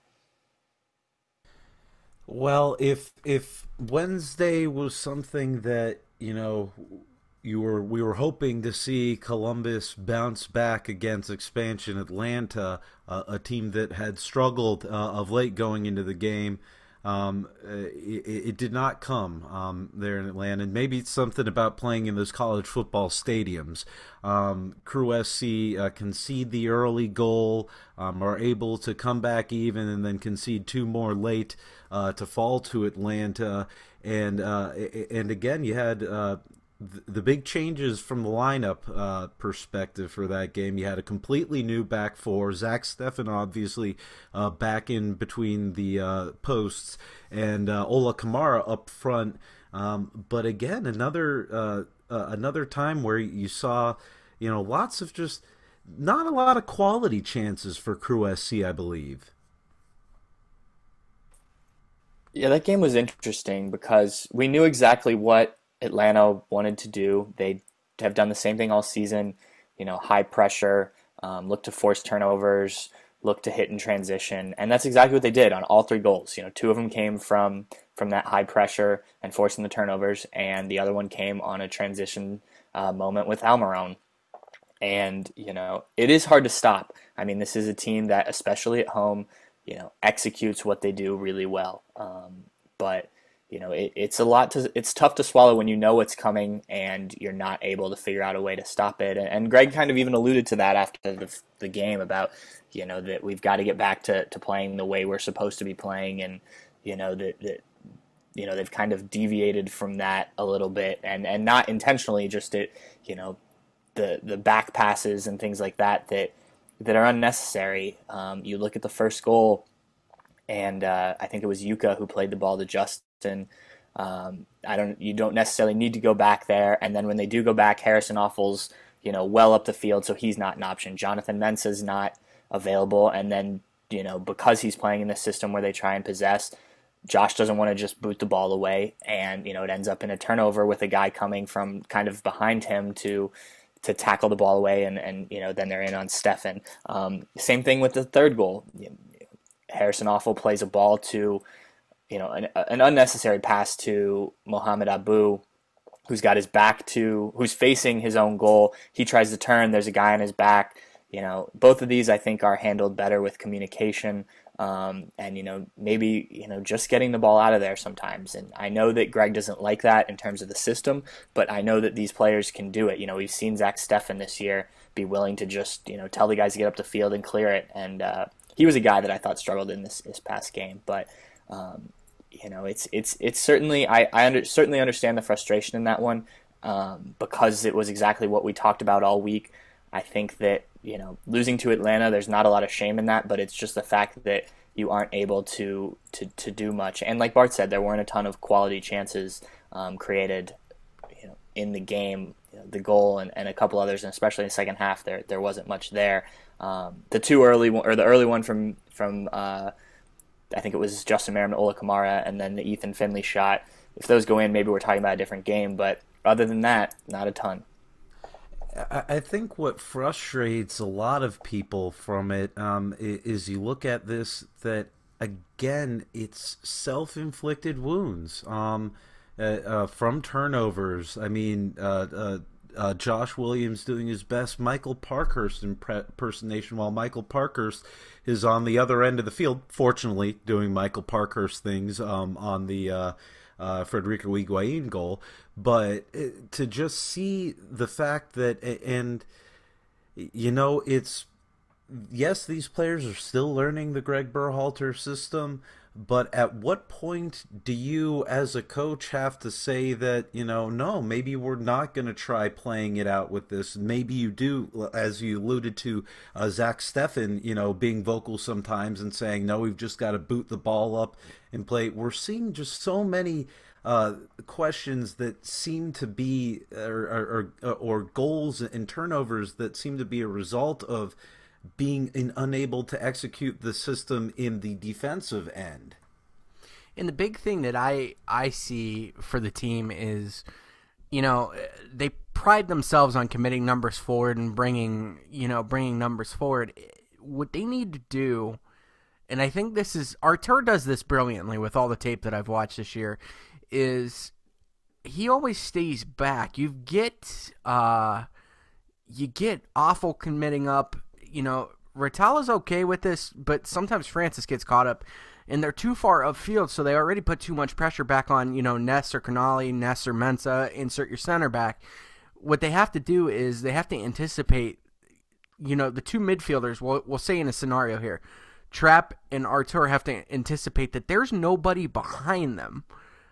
[SPEAKER 3] Well, if if Wednesday was something that, you know, you were we were hoping to see Columbus bounce back against expansion Atlanta, uh, a team that had struggled uh, of late going into the game. Um, it, it did not come um, there in Atlanta, and maybe it's something about playing in those college football stadiums. Um, Crew S C uh, concede the early goal, um, are able to come back even, and then concede two more late uh, to fall to Atlanta. And uh, and again, you had uh, the big changes from the lineup uh, perspective for that game. You had a completely new back four. Zach Steffen obviously uh, back in between the uh, posts, and uh, Ola Kamara up front Um, but again, another uh, uh, another time where you saw, you know, lots of just not a lot of quality chances for Crew S C, I believe.
[SPEAKER 4] Yeah, that game was interesting because we knew exactly what Atlanta wanted to do. They have done the same thing all season, you know, high pressure, um, look to force turnovers, look to hit in transition, and that's exactly what they did on all three goals. You know, two of them came from from that high pressure and forcing the turnovers, and the other one came on a transition uh, moment with Almiron. And you know, it is hard to stop. I mean, this is a team that, especially at home, you know, executes what they do really well. Um, but you know, it, it's a lot to, it's tough to swallow when you know it's coming and you're not able to figure out a way to stop it. And, and Greg kind of even alluded to that after the, the game about, you know, that we've got to get back to, to playing the way we're supposed to be playing. And, you know, that, that, you know, they've kind of deviated from that a little bit, and, and not intentionally, just it, you know, the, the back passes and things like that, that, that are unnecessary. Um, you look at the first goal, and uh, I think it was Yuka who played the ball to Justin. Um, I don't. You don't necessarily need to go back there. And then when they do go back, Harrison Offal's, you know, well up the field, so he's not an option. Jonathan Mensah's not available, and then, you know, because he's playing in this system where they try and possess, Josh doesn't want to just boot the ball away, and you know, it ends up in a turnover with a guy coming from kind of behind him to. to tackle the ball away, and, and you know, then they're in on Stefan. Um, same thing with the third goal. Harrison Offal plays a ball to, you know, an, an unnecessary pass to Mohamed Abu, who's got his back to, who's facing his own goal. He tries to turn, there's a guy on his back. You know, both of these I think are handled better with communication. Um, and, you know, maybe, you know, just getting the ball out of there sometimes. And I know that Greg doesn't like that in terms of the system, but I know that these players can do it. You know, we've seen Zach Steffen this year be willing to just, you know, tell the guys to get up the field and clear it. And uh, he was a guy that I thought struggled in this, this past game. But, um, you know, it's it's it's certainly, I, I under, certainly understand the frustration in that one um, because it was exactly what we talked about all week. I think that, you know, losing to Atlanta, there's not a lot of shame in that, but it's just the fact that you aren't able to to, to do much. And like Bart said, there weren't a ton of quality chances um, created, you know, in the game. You know, the goal and, and a couple others, and especially in the second half, there there wasn't much there. Um, the two early one, or the early one from from uh, I think it was Justin Merriman, Ola Kamara, and then the Ethan Finley shot. If those go in, maybe we're talking about a different game. But other than that, not a ton.
[SPEAKER 3] I think what frustrates a lot of people from it um, is you look at this, that, again, it's self-inflicted wounds um, uh, uh, from turnovers. I mean, uh, uh, uh, Josh Williams doing his best Michael Parkhurst impersonation while Michael Parkhurst is on the other end of the field, fortunately doing Michael Parkhurst things um, on the uh, uh, Federico Higuain goal. But to just see the fact that, and, you know, it's, yes, these players are still learning the Greg Berhalter system, but at what point do you, as a coach, have to say that, you know, no, maybe we're not going to try playing it out with this. Maybe you do, as you alluded to, uh, Zach Steffen, you know, being vocal sometimes and saying, no, we've just got to boot the ball up and play. We're seeing just so many Uh, questions that seem to be, or, or, or, or goals and turnovers that seem to be a result of being in, unable to execute the system in the defensive end.
[SPEAKER 5] And the big thing that I, I see for the team is, you know, they pride themselves on committing numbers forward and bringing, you know, bringing numbers forward. What they need to do, and I think this is, Artur does this brilliantly with all the tape that I've watched this year, is he always stays back. You get uh, you get awful committing up. You know, Ratala's okay with this, but sometimes Francis gets caught up, and they're too far upfield, so they already put too much pressure back on, you know, Ness or Canali, Ness or Mensah, insert your center back. What they have to do is they have to anticipate, you know, the two midfielders, we'll, we'll say in a scenario here, Trapp and Artur have to anticipate that there's nobody behind them,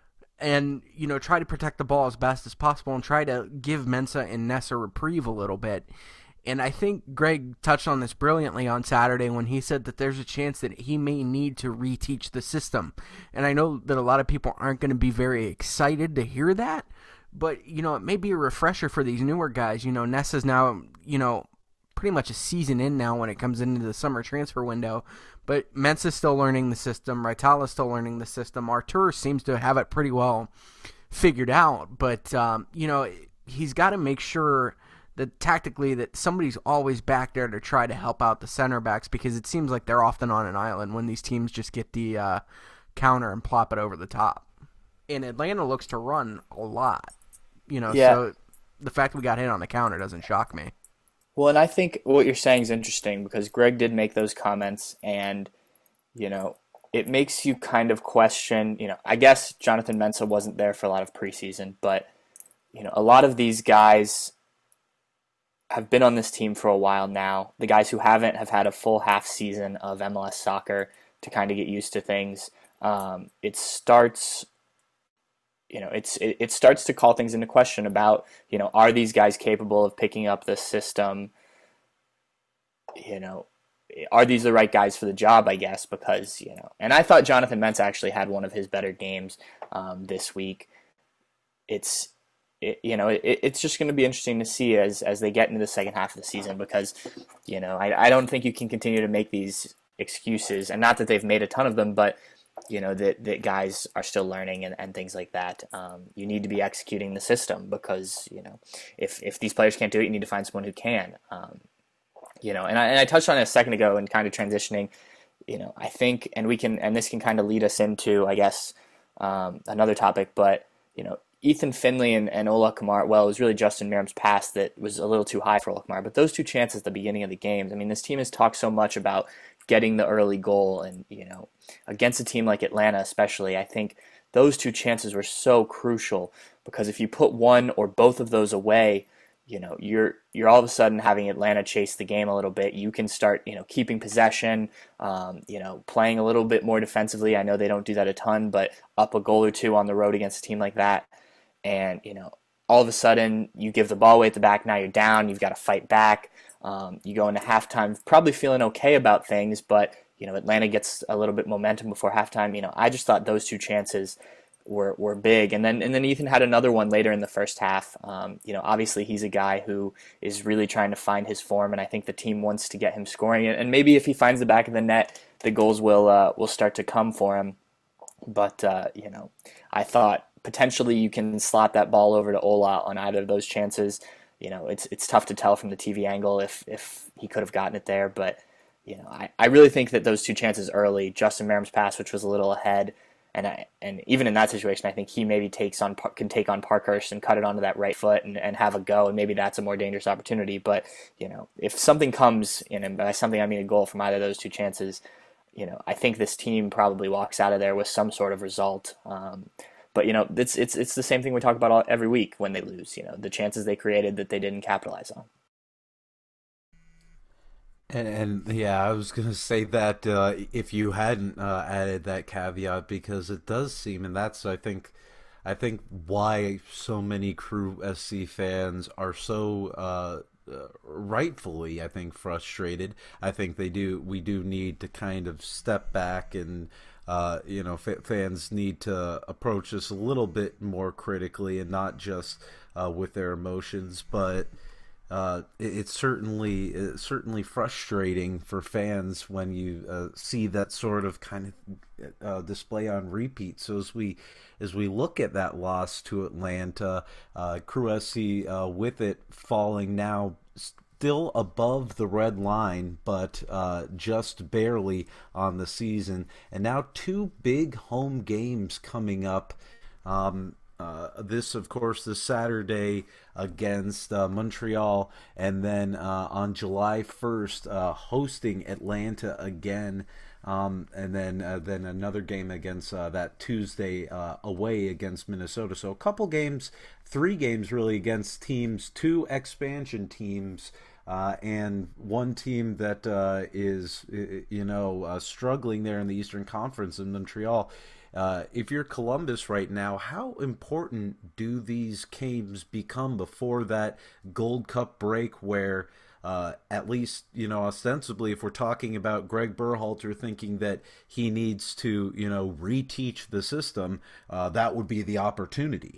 [SPEAKER 5] and, you know, try to protect the ball as best as possible and try to give Mensah and Ness a reprieve a little bit. And I think Greg touched on this brilliantly on Saturday when he said that there's a chance that he may need to reteach the system. And I know that a lot of people aren't going to be very excited to hear that, but, you know, it may be a refresher for these newer guys. You know, Nessa's now, you know, pretty much a season in now when it comes into the summer transfer window. But Mensah's still learning the system. Raitala's still learning the system. Artur seems to have it pretty well figured out. But, um, you know, he's got to make sure that tactically that somebody's always back there to try to help out the center backs, because it seems like they're often on an island when these teams just get the uh, counter and plop it over the top. And Atlanta looks to run a lot. You know,
[SPEAKER 4] Yeah.
[SPEAKER 5] so the fact we got hit on the counter doesn't shock me.
[SPEAKER 4] Well, and I think what you're saying is interesting because Greg did make those comments, and, you know, it makes you kind of question, you know, I guess Jonathan Mensah wasn't there for a lot of preseason, but, you know, a lot of these guys have been on this team for a while now. The guys who haven't have had a full half season of M L S soccer to kind of get used to things. Um, it starts, you know, it's it, it starts to call things into question about, you know, are these guys capable of picking up the system? You know, are these the right guys for the job, I guess, because, you know, and I thought Jonathan Mensah actually had one of his better games um, this week. It's, It, you know, it, it's just going to be interesting to see as as they get into the second half of the season because, you know, I, I don't think you can continue to make these excuses, and not that they've made a ton of them, but, you know, that, that guys are still learning and, and things like that. Um, you need to be executing the system because, you know, if, if these players can't do it, you need to find someone who can. Um, you know, and I, and I touched on it a second ago and kind of transitioning, you know, I think, and we can, and this can kind of lead us into, I guess, um, another topic, but, you know, Ethan Finley and, and Ola Kamara, well, it was really Justin Merrim's pass that was a little too high for Ola Kamara, but those two chances at the beginning of the games, I mean, this team has talked so much about getting the early goal, and, you know, against a team like Atlanta especially, I think those two chances were so crucial because if you put one or both of those away, you know, you're you're all of a sudden having Atlanta chase the game a little bit. You can start, you know, keeping possession, um, you know, playing a little bit more defensively. I know they don't do that a ton, but up a goal or two on the road against a team like that. And, you know, all of a sudden you give the ball away at the back, now you're down, you've got to fight back. Um, you go into halftime probably feeling okay about things, but, you know, Atlanta gets a little bit momentum before halftime. You know, I just thought those two chances were were big. And then and then Ethan had another one later in the first half. Um, you know, obviously he's a guy who is really trying to find his form, and I think the team wants to get him scoring. And maybe if he finds the back of the net, the goals will uh, will start to come for him. But, uh, you know, I thought potentially you can slot that ball over to Ola on either of those chances. You know, it's it's tough to tell from the T V angle if, if he could have gotten it there. But, you know, I, I really think that those two chances early, Justin Merrim's pass, which was a little ahead, and I, and even in that situation, I think he maybe takes on can take on Parkhurst and cut it onto that right foot and, and have a go, and maybe that's a more dangerous opportunity. But, you know, if something comes, in, and by something I mean a goal from either of those two chances, you know, I think this team probably walks out of there with some sort of result. Um, But, you know, it's it's it's the same thing we talk about all, every week when they lose, you know, the chances they created that they didn't capitalize on.
[SPEAKER 3] And, and yeah, I was going to say that uh, if you hadn't uh, added that caveat, because it does seem, and that's, I think, I think why so many Crew S C fans are so uh, uh, rightfully, I think, frustrated. I think they do. We do need to kind of step back and. Uh, you know, f- fans need to approach this a little bit more critically and not just uh, with their emotions. But uh, it, it's certainly it's certainly frustrating for fans when you uh, see that sort of kind of uh, display on repeat. So as we as we look at that loss to Atlanta, uh, Crew S C uh, with it falling now. Still above the red line, but uh, just barely on the season. And now two big home games coming up. Um, uh, this, of course, this Saturday against uh, Montreal, and then uh, on July first, uh, hosting Atlanta again. Um, and then uh, then another game against uh, that Tuesday uh, away against Minnesota. So a couple games, three games really against teams, two expansion teams. Uh, and one team that uh, is, you know, uh, struggling there in the Eastern Conference in Montreal. Uh, if you're Columbus right now, how important do these games become before that Gold Cup break where uh, at least, you know, ostensibly, if we're talking about Greg Berhalter thinking that he needs to, you know, reteach the system, uh, that would be the opportunity.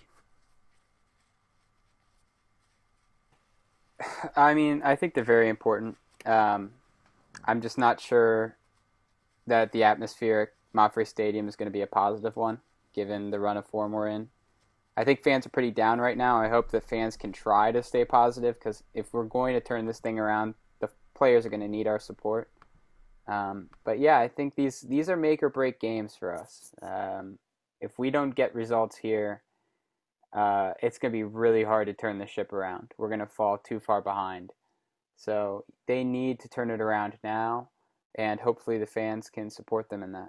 [SPEAKER 6] I mean, I think they're very important. Um, I'm just not sure that the atmosphere at MAPFRE Stadium is going to be a positive one, given the run of form we're in. I think fans are pretty down right now. I hope that fans can try to stay positive, because if we're going to turn this thing around, the players are going to need our support. Um, but yeah, I think these these are make or break games for us. Um, if we don't get results here, uh, it's going to be really hard to turn the ship around. We're going to fall too far behind. So they need to turn it around now, and hopefully the fans can support them in that.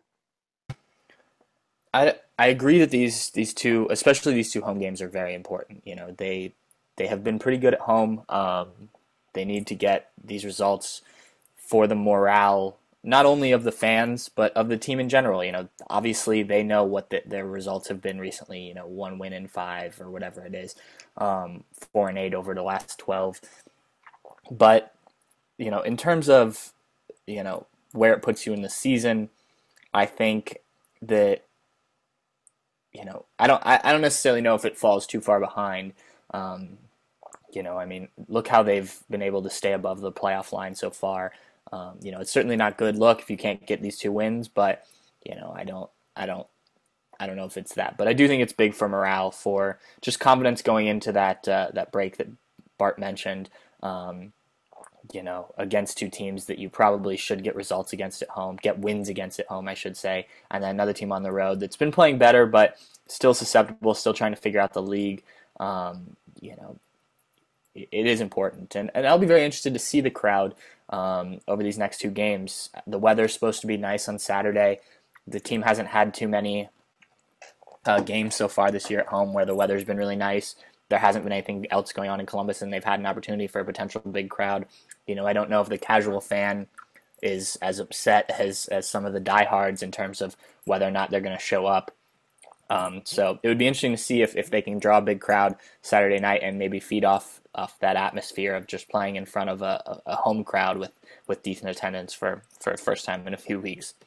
[SPEAKER 4] I, I agree that these these two, especially these two home games, are very important. You know, they they have been pretty good at home. Um, they need to get these results for the morale, not only of the fans, but of the team in general. You know, obviously they know what the, their results have been recently. You know, one win in five or whatever it is, um, four and eight over the last twelve. But, you know, in terms of, you know, where it puts you in the season, I think that, you know, I don't, I, I don't necessarily know if it falls too far behind. Um, you know, I mean, look how they've been able to stay above the playoff line so far. Um, you know, it's certainly not good look if you can't get these two wins, but, you know, I don't, I don't, I don't know if it's that, but I do think it's big for morale, for just confidence going into that, uh, that break that Bart mentioned. Um, you know, against two teams that you probably should get results against at home, get wins against at home, I should say, and then another team on the road that's been playing better, but still susceptible, still trying to figure out the league. Um, you know, it, it is important, and, and I'll be very interested to see the crowd um, over these next two games. The weather's supposed to be nice on Saturday. The team hasn't had too many uh, games so far this year at home where the weather's been really nice. There hasn't been anything else going on in Columbus, and they've had an opportunity for a potential big crowd. You know, I don't know if the casual fan is as upset as, as some of the diehards in terms of whether or not they're going to show up. Um, so it would be interesting to see if, if they can draw a big crowd Saturday night and maybe feed off, off that atmosphere of just playing in front of a, a home crowd with, with decent attendance for, for the first time in a few weeks.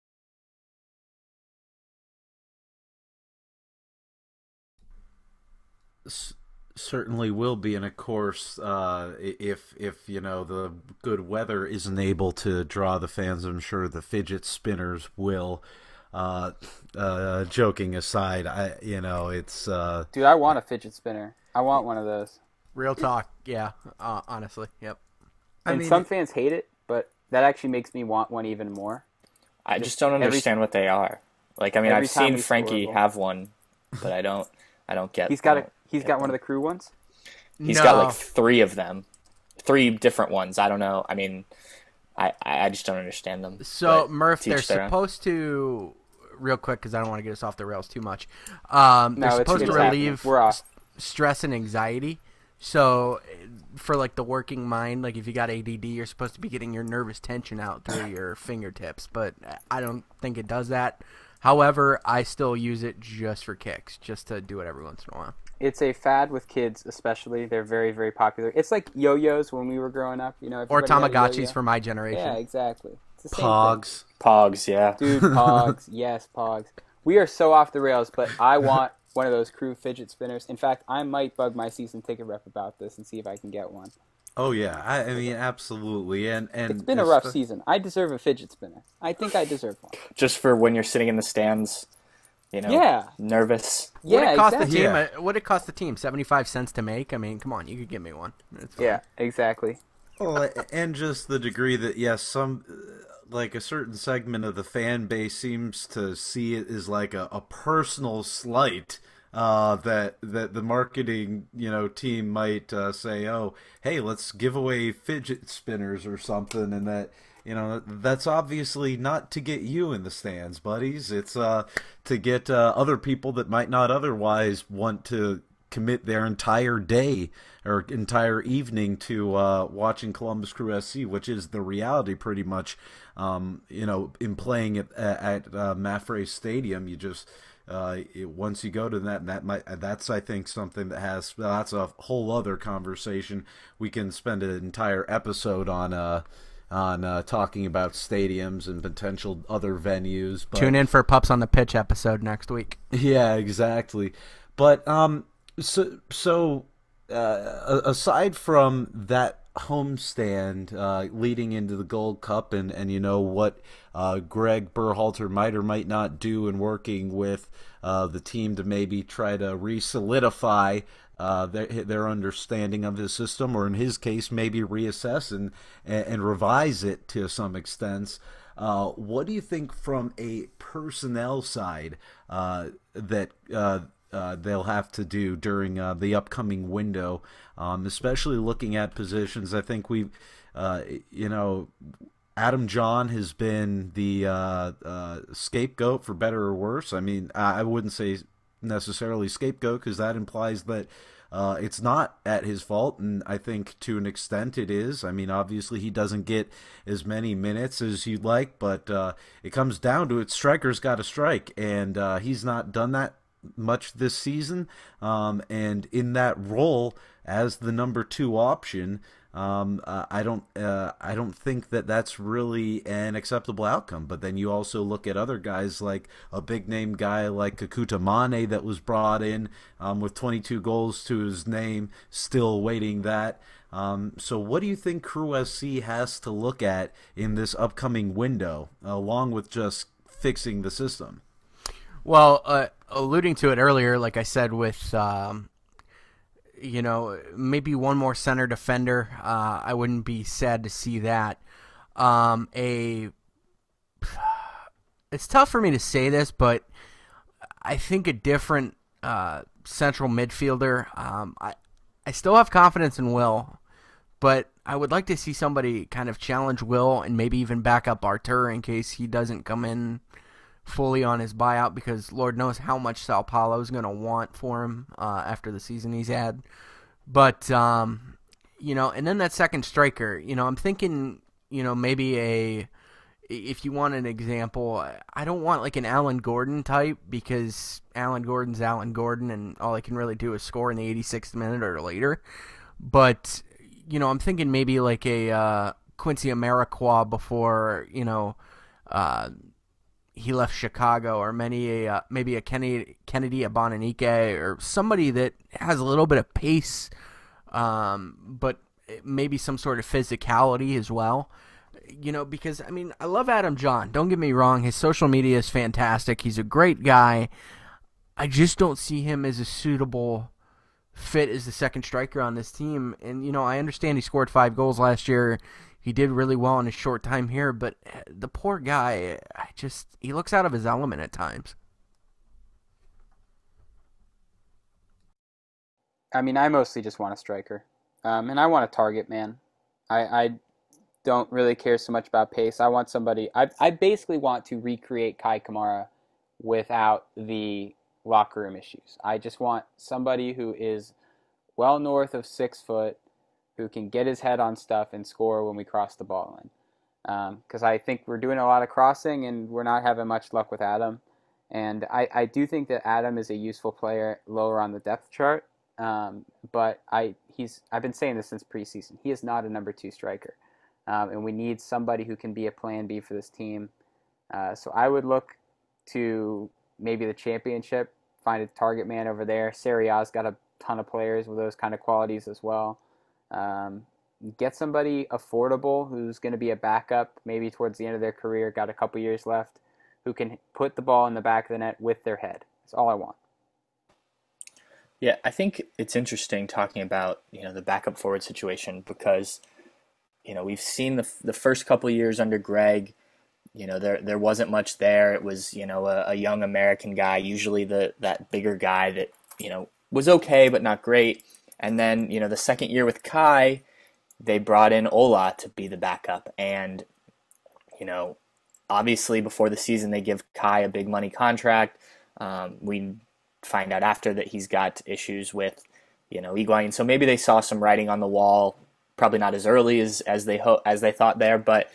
[SPEAKER 3] Certainly will be, and of course, uh, if if you know the good weather isn't able to draw the fans, I'm sure the fidget spinners will. Uh, uh, joking aside, I you know it's uh,
[SPEAKER 6] Dude, I want a fidget spinner. I want one of those.
[SPEAKER 5] Real talk, yeah. Uh, honestly, yep.
[SPEAKER 3] I
[SPEAKER 6] And
[SPEAKER 3] mean,
[SPEAKER 6] some fans hate it, but that actually makes me want one even more.
[SPEAKER 4] I
[SPEAKER 6] Just
[SPEAKER 4] just don't
[SPEAKER 6] every-
[SPEAKER 4] understand what they are. Like, I mean,
[SPEAKER 6] every
[SPEAKER 4] I've
[SPEAKER 6] time
[SPEAKER 4] seen
[SPEAKER 6] we
[SPEAKER 4] Frankie
[SPEAKER 6] score a goal.
[SPEAKER 4] have one, but I don't, I don't get.
[SPEAKER 6] He's got
[SPEAKER 4] I
[SPEAKER 6] a
[SPEAKER 4] don't
[SPEAKER 6] he's
[SPEAKER 4] get
[SPEAKER 6] got one
[SPEAKER 4] them.
[SPEAKER 6] of the crew ones.
[SPEAKER 4] He's
[SPEAKER 5] No.
[SPEAKER 4] got like three of them, three different ones. I don't know. I mean, I, I just don't understand them.
[SPEAKER 5] So
[SPEAKER 4] but
[SPEAKER 5] Murph,
[SPEAKER 4] to
[SPEAKER 5] they're
[SPEAKER 4] each their own.
[SPEAKER 5] supposed to, real quick, because I don't want to get us off the rails too much. Um,
[SPEAKER 6] No,
[SPEAKER 5] they're
[SPEAKER 6] it's-
[SPEAKER 5] supposed
[SPEAKER 6] it's
[SPEAKER 5] to
[SPEAKER 6] happening.
[SPEAKER 5] relieve
[SPEAKER 6] We're off.
[SPEAKER 5] s- stress and anxiety. So for like the working mind, like if you got A D D, you're supposed to be getting your nervous tension out through your fingertips, but I don't think it does that. However, I still use it just for kicks, just to do it every once in a while.
[SPEAKER 6] It's a fad with kids, especially. They're very, very popular. It's like yo-yos when we were growing up, you know.
[SPEAKER 5] Or
[SPEAKER 6] everybody had a
[SPEAKER 5] Tamagotchis
[SPEAKER 6] yo-yo.
[SPEAKER 5] for my generation.
[SPEAKER 6] Yeah, exactly. It's the same thing.
[SPEAKER 3] Pogs.
[SPEAKER 4] Pogs, yeah.
[SPEAKER 6] Dude, Pogs. Yes, Pogs. We are so off the rails, but I want one of those crew fidget spinners. In fact, I might bug my season ticket rep about this and see if I can get one.
[SPEAKER 3] Oh yeah, I, I mean absolutely, and and
[SPEAKER 6] It's been a rough
[SPEAKER 3] espe-
[SPEAKER 6] season. I deserve a fidget spinner. I think I deserve one.
[SPEAKER 4] Just for when you're sitting in the stands, you know,
[SPEAKER 6] Yeah.
[SPEAKER 4] nervous.
[SPEAKER 5] What
[SPEAKER 6] Yeah,
[SPEAKER 5] it cost
[SPEAKER 6] exactly.
[SPEAKER 5] the team?
[SPEAKER 3] Yeah.
[SPEAKER 5] uh, What it cost the team? Seventy-five cents to make. I mean, come on, you could give me one. It's fine.
[SPEAKER 6] Yeah, exactly.
[SPEAKER 3] Well, and just the degree that yes, some like a certain segment of the fan base seems to see it as like a, a personal slight. Uh, that that the marketing you know team might uh, say, oh, hey, let's give away fidget spinners or something, and that you know that's obviously not to get you in the stands, buddies. It's uh to get uh, other people that might not otherwise want to commit their entire day or entire evening to uh, watching Columbus Crew S C, which is the reality pretty much. Um, you know, in playing at at uh, MAPFRE Stadium, you just uh, it, once you go to that, that might that's I think something that has well, that's a whole other conversation. We can spend an entire episode on uh on uh, talking about stadiums and potential other venues. But,
[SPEAKER 5] Tune in for Pups on the Pitch episode next week.
[SPEAKER 3] Yeah, exactly. But um, so so uh, aside from that homestand uh, leading into the Gold Cup, and, and you know what uh, Greg Berhalter might or might not do in working with uh, the team to maybe try to re-solidify uh, their, their understanding of his system, or in his case, maybe reassess and, and, and revise it to some extent. Uh, what do you think from a personnel side uh, that uh, uh, they'll have to do during uh, the upcoming window, um, especially looking at positions? I think we've, uh, you know, Adam John has been the uh, uh, scapegoat for better or worse. I mean, I wouldn't say necessarily scapegoat because that implies that uh, it's not at his fault, and I think to an extent it is. I mean, obviously he doesn't get as many minutes as you'd like, but uh, it comes down to it. Striker's got to strike, and uh, he's not done that much this season. Um, and in that role as the number two option, Um, uh, I don't, uh, I don't think that that's really an acceptable outcome. But then you also look at other guys like a big name guy like Kakuta Mane that was brought in um, with twenty-two goals to his name, still waiting that. Um, so what do you think Crew S C has to look at in this upcoming window, along with just fixing the system?
[SPEAKER 5] Well, uh, alluding to it earlier, like I said, with um, you know, maybe one more center defender. Uh, I wouldn't be sad to see that. Um, a, it's tough for me to say this, but I think a different uh, central midfielder. Um, I, I still have confidence in Will, but I would like to see somebody kind of challenge Will and maybe even back up Artur in case he doesn't come in fully on his buyout, because Lord knows how much Sao Paulo is going to want for him uh, after the season he's had. But, um, you know, and then that second striker, you know, I'm thinking, you know, maybe a, if you want an example, I don't want like an Alan Gordon type, because Alan Gordon's Alan Gordon and all he can really do is score in the eighty-sixth minute or later. But, you know, I'm thinking maybe like a uh, Quincy Amarikwa before, you know, uh, he left Chicago, or many uh, maybe a Kennedy, Kennedy Abananike, or somebody that has a little bit of pace, um, but maybe some sort of physicality as well. You know, because, I mean, I love Adam John. Don't get me wrong. His social media is fantastic. He's a great guy. I just don't see him as a suitable fit as the second striker on this team. And, you know, I understand he scored five goals last year. He did really well in his short time here, but the poor guy, I just, he looks out of his element at times.
[SPEAKER 6] I mean, I mostly just want a striker. Um, and I want a target man. I, I don't really care so much about pace. I want somebody, I, I basically want to recreate Kai Kamara without the locker room issues. I just want somebody who is well north of six foot, who can get his head on stuff and score when we cross the ball in. Because um, I think we're doing a lot of crossing and we're not having much luck with Adam. And I, I do think that Adam is a useful player lower on the depth chart. Um, but I he's I've been saying this since preseason. He is not a number two striker. Um, and we need somebody who can be a plan B for this team. Uh, so I would look to maybe the championship, find a target man over there. Serie A's got a ton of players with those kind of qualities as well. Um, get somebody affordable who's going to be a backup maybe towards the end of their career, got a couple years left, who can put the ball in the back of the net with their head. That's all I want.
[SPEAKER 4] Yeah, I think it's interesting talking about, you know, the backup forward situation, because, you know, we've seen the the first couple of years under Greg, you know, there there wasn't much there. It was, you know, a, a young American guy, usually the that bigger guy that, you know, was okay but not great. And then, you know, the second year with Kai, they brought in Ola to be the backup. And, you know, obviously before the season, they give Kai a big money contract. Um, we find out after that he's got issues with, you know, Higuain. So maybe they saw some writing on the wall, probably not as early as, as they ho- as they thought there. But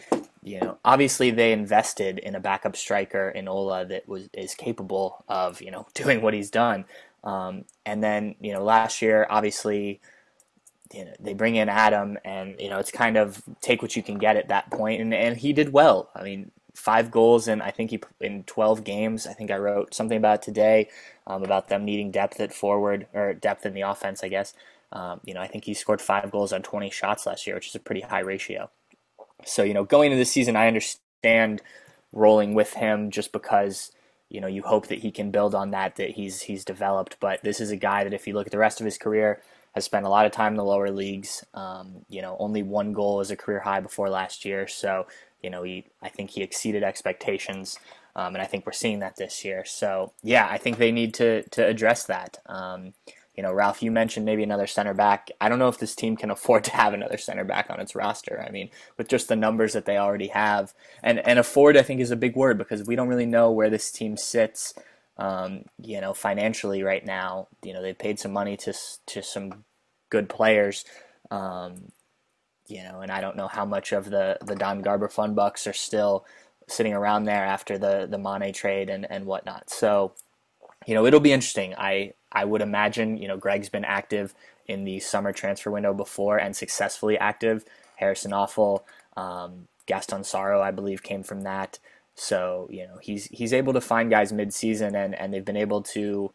[SPEAKER 4] you know, obviously they invested in a backup striker in Ola that was is capable of, you know, doing what he's done. Um, and then, you know, last year, obviously, you know, they bring in Adam, and you know, it's kind of take what you can get at that point, and and he did well. I mean, five goals, and I think he in twelve games. I think I wrote something about it today, um, about them needing depth at forward, or depth in the offense, I guess. Um, you know, I think he scored five goals on twenty shots last year, which is a pretty high ratio. So, you know, going into the season, I understand rolling with him just because, you know, you hope that he can build on that, that he's he's developed. But this is a guy that if you look at the rest of his career, has spent a lot of time in the lower leagues. Um, you know, only one goal as a career high before last year. So, you know, he I think he exceeded expectations. Um, and I think we're seeing that this year. So, yeah, I think they need to to address that. Um, You know, Ralph, you mentioned maybe another center back. I don't know if this team can afford to have another center back on its roster. I mean, with just the numbers that they already have. And and afford, I think, is a big word because we don't really know where this team sits, um, you know, financially right now. You know, they paid some money to to some good players, um, you know, and I don't know how much of the, the Don Garber fund bucks are still sitting around there after the, the Mane trade and, and whatnot. So, you know, it'll be interesting. I, I would imagine, you know, Greg's been active in the summer transfer window before and successfully active. Harrison Awful, um, Gaston Saro, I believe, came from that. So, you know, he's he's able to find guys mid-season, and, and they've been able to,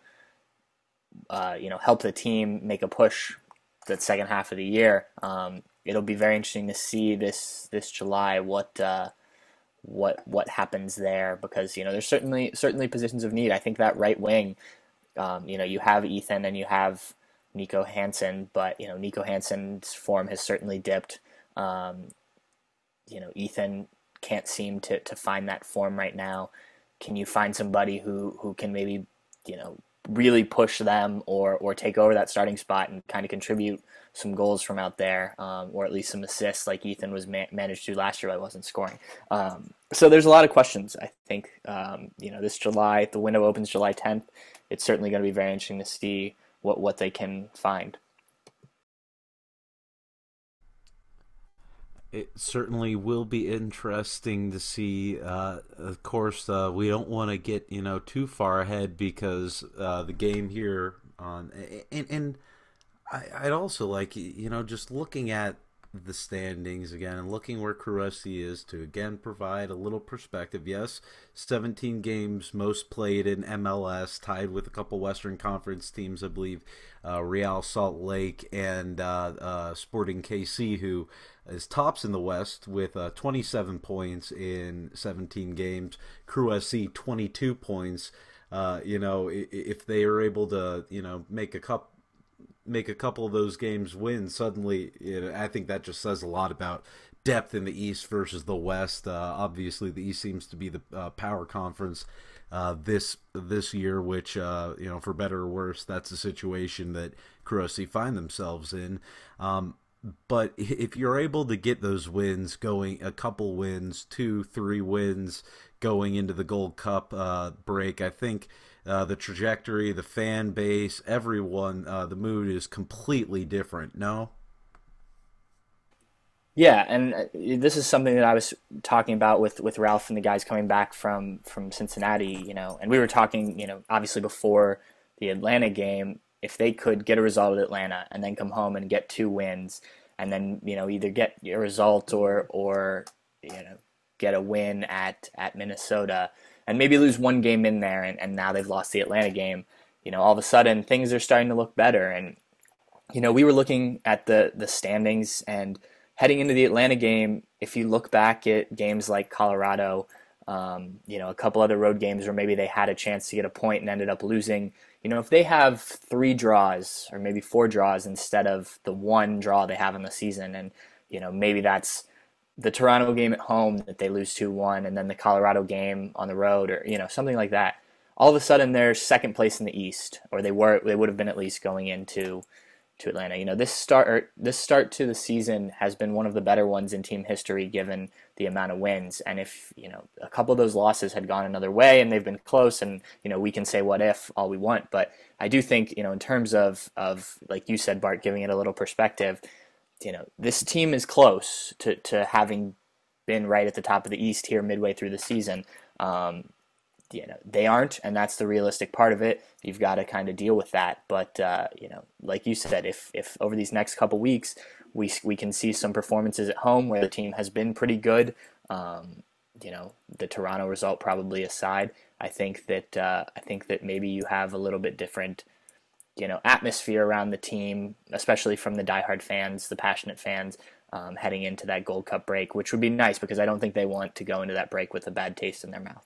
[SPEAKER 4] uh, you know, help the team make a push that second half of the year. Um, it'll be very interesting to see this this July what uh, what what happens there because, you know, there's certainly certainly positions of need. I think that right wing, um, you know, you have Ethan and you have Nico Hansen, but, you know, Nico Hansen's form has certainly dipped. Um, you know, Ethan can't seem to, to find that form right now. Can you find somebody who, who can maybe, you know, really push them or or take over that starting spot and kind of contribute some goals from out there, um, or at least some assists like Ethan was ma- managed to last year, but wasn't scoring. Um, so there's a lot of questions, I think. Um, you know, this July, the window opens July tenth. It's certainly going to be very interesting to see what, what they can find.
[SPEAKER 3] It certainly will be interesting to see. Uh, of course, uh, we don't want to get you know too far ahead because uh, the game here on and and I, I'd also like you know just looking at the standings again and looking where Cressy is to again provide a little perspective. Yes, seventeen games most played in M L S, tied with a couple Western Conference teams, I believe, uh, Real Salt Lake and uh, uh, Sporting K C, who is tops in the West with uh, twenty-seven points in seventeen games. Cressy twenty-two points. Uh, you know, if they are able to, you know, make a cup. make a couple of those games win, suddenly you know, I think that just says a lot about depth in the East versus the West. Uh, obviously, the East seems to be the uh, power conference uh, this this year, which uh, you know, for better or worse, that's a situation that Cressy find themselves in. Um, but if you're able to get those wins going, a couple wins, two, three wins going into the Gold Cup uh, break, I think. Uh, the trajectory, the fan base, everyone, uh, the mood is completely different, no?
[SPEAKER 4] Yeah, and uh, this is something that I was talking about with, with Ralph and the guys coming back from, from Cincinnati, you know, and we were talking, you know, obviously before the Atlanta game, if they could get a result at Atlanta and then come home and get two wins and then, you know, either get a result or, or you know, get a win at, at Minnesota, and maybe lose one game in there, and, and now they've lost the Atlanta game, you know, all of a sudden things are starting to look better. And, you know, we were looking at the, the standings, and heading into the Atlanta game, if you look back at games like Colorado, um, you know, a couple other road games where maybe they had a chance to get a point and ended up losing, you know, if they have three draws or maybe four draws instead of the one draw they have in the season, and, you know, maybe that's the Toronto game at home that they lose two one, and then the Colorado game on the road, or, you know, something like that. All of a sudden they're second place in the East, or they were, they would have been at least going into to Atlanta. You know, this start, this start to the season has been one of the better ones in team history given the amount of wins. And if, you know, a couple of those losses had gone another way and they've been close, and, you know, we can say what if all we want, but I do think, you know, in terms of, of, like you said, Bart, giving it a little perspective, you know, this team is close to, to having been right at the top of the East here midway through the season. Um, you know, they aren't, and that's the realistic part of it. You've got to kind of deal with that. But, uh, you know, like you said, if, if over these next couple weeks we we can see some performances at home where the team has been pretty good, um, you know, the Toronto result probably aside, I think that uh, I think that maybe you have a little bit different, you know, atmosphere around the team, especially from the diehard fans, the passionate fans, um, heading into that Gold Cup break, which would be nice because I don't think they want to go into that break with a bad taste in their mouth.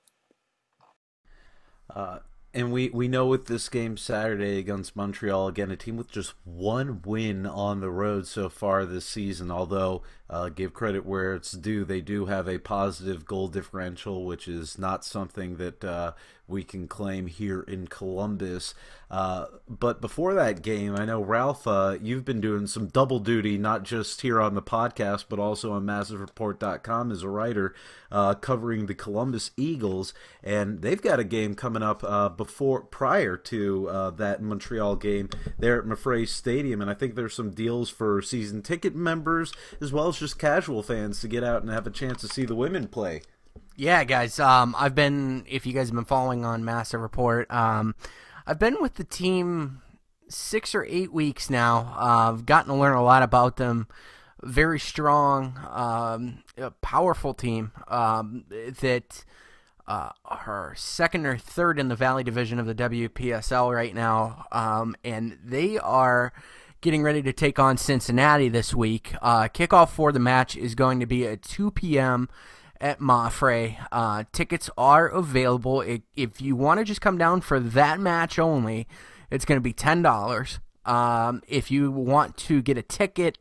[SPEAKER 3] Uh, and we, we know with this game Saturday against Montreal, again, a team with just one win on the road so far this season, although uh, give credit where it's due, they do have a positive goal differential, which is not something that uh, we can claim here in Columbus. Uh, but before that game, I know, Ralph, uh, you've been doing some double duty, not just here on the podcast, but also on massive report dot com as a writer, uh, covering the Columbus Eagles. And they've got a game coming up uh, before, prior to uh, that Montreal game there at Maffrey Stadium. And I think there's some deals for season ticket members as well as just casual fans to get out and have a chance to see the women play.
[SPEAKER 5] Yeah, guys. Um, I've been, if you guys have been following on Massive Report, um, I've been with the team six or eight weeks now. Uh, I've gotten to learn a lot about them. Very strong, um, a powerful team um, that uh, are second or third in the Valley Division of the W P S L right now, um, and they are getting ready to take on Cincinnati this week. Uh, kickoff for the match is going to be at two p.m. at Maffrey. Uh, tickets are available. It, if you want to just come down for that match only, it's going to be ten dollars. Um, if you want to get a ticket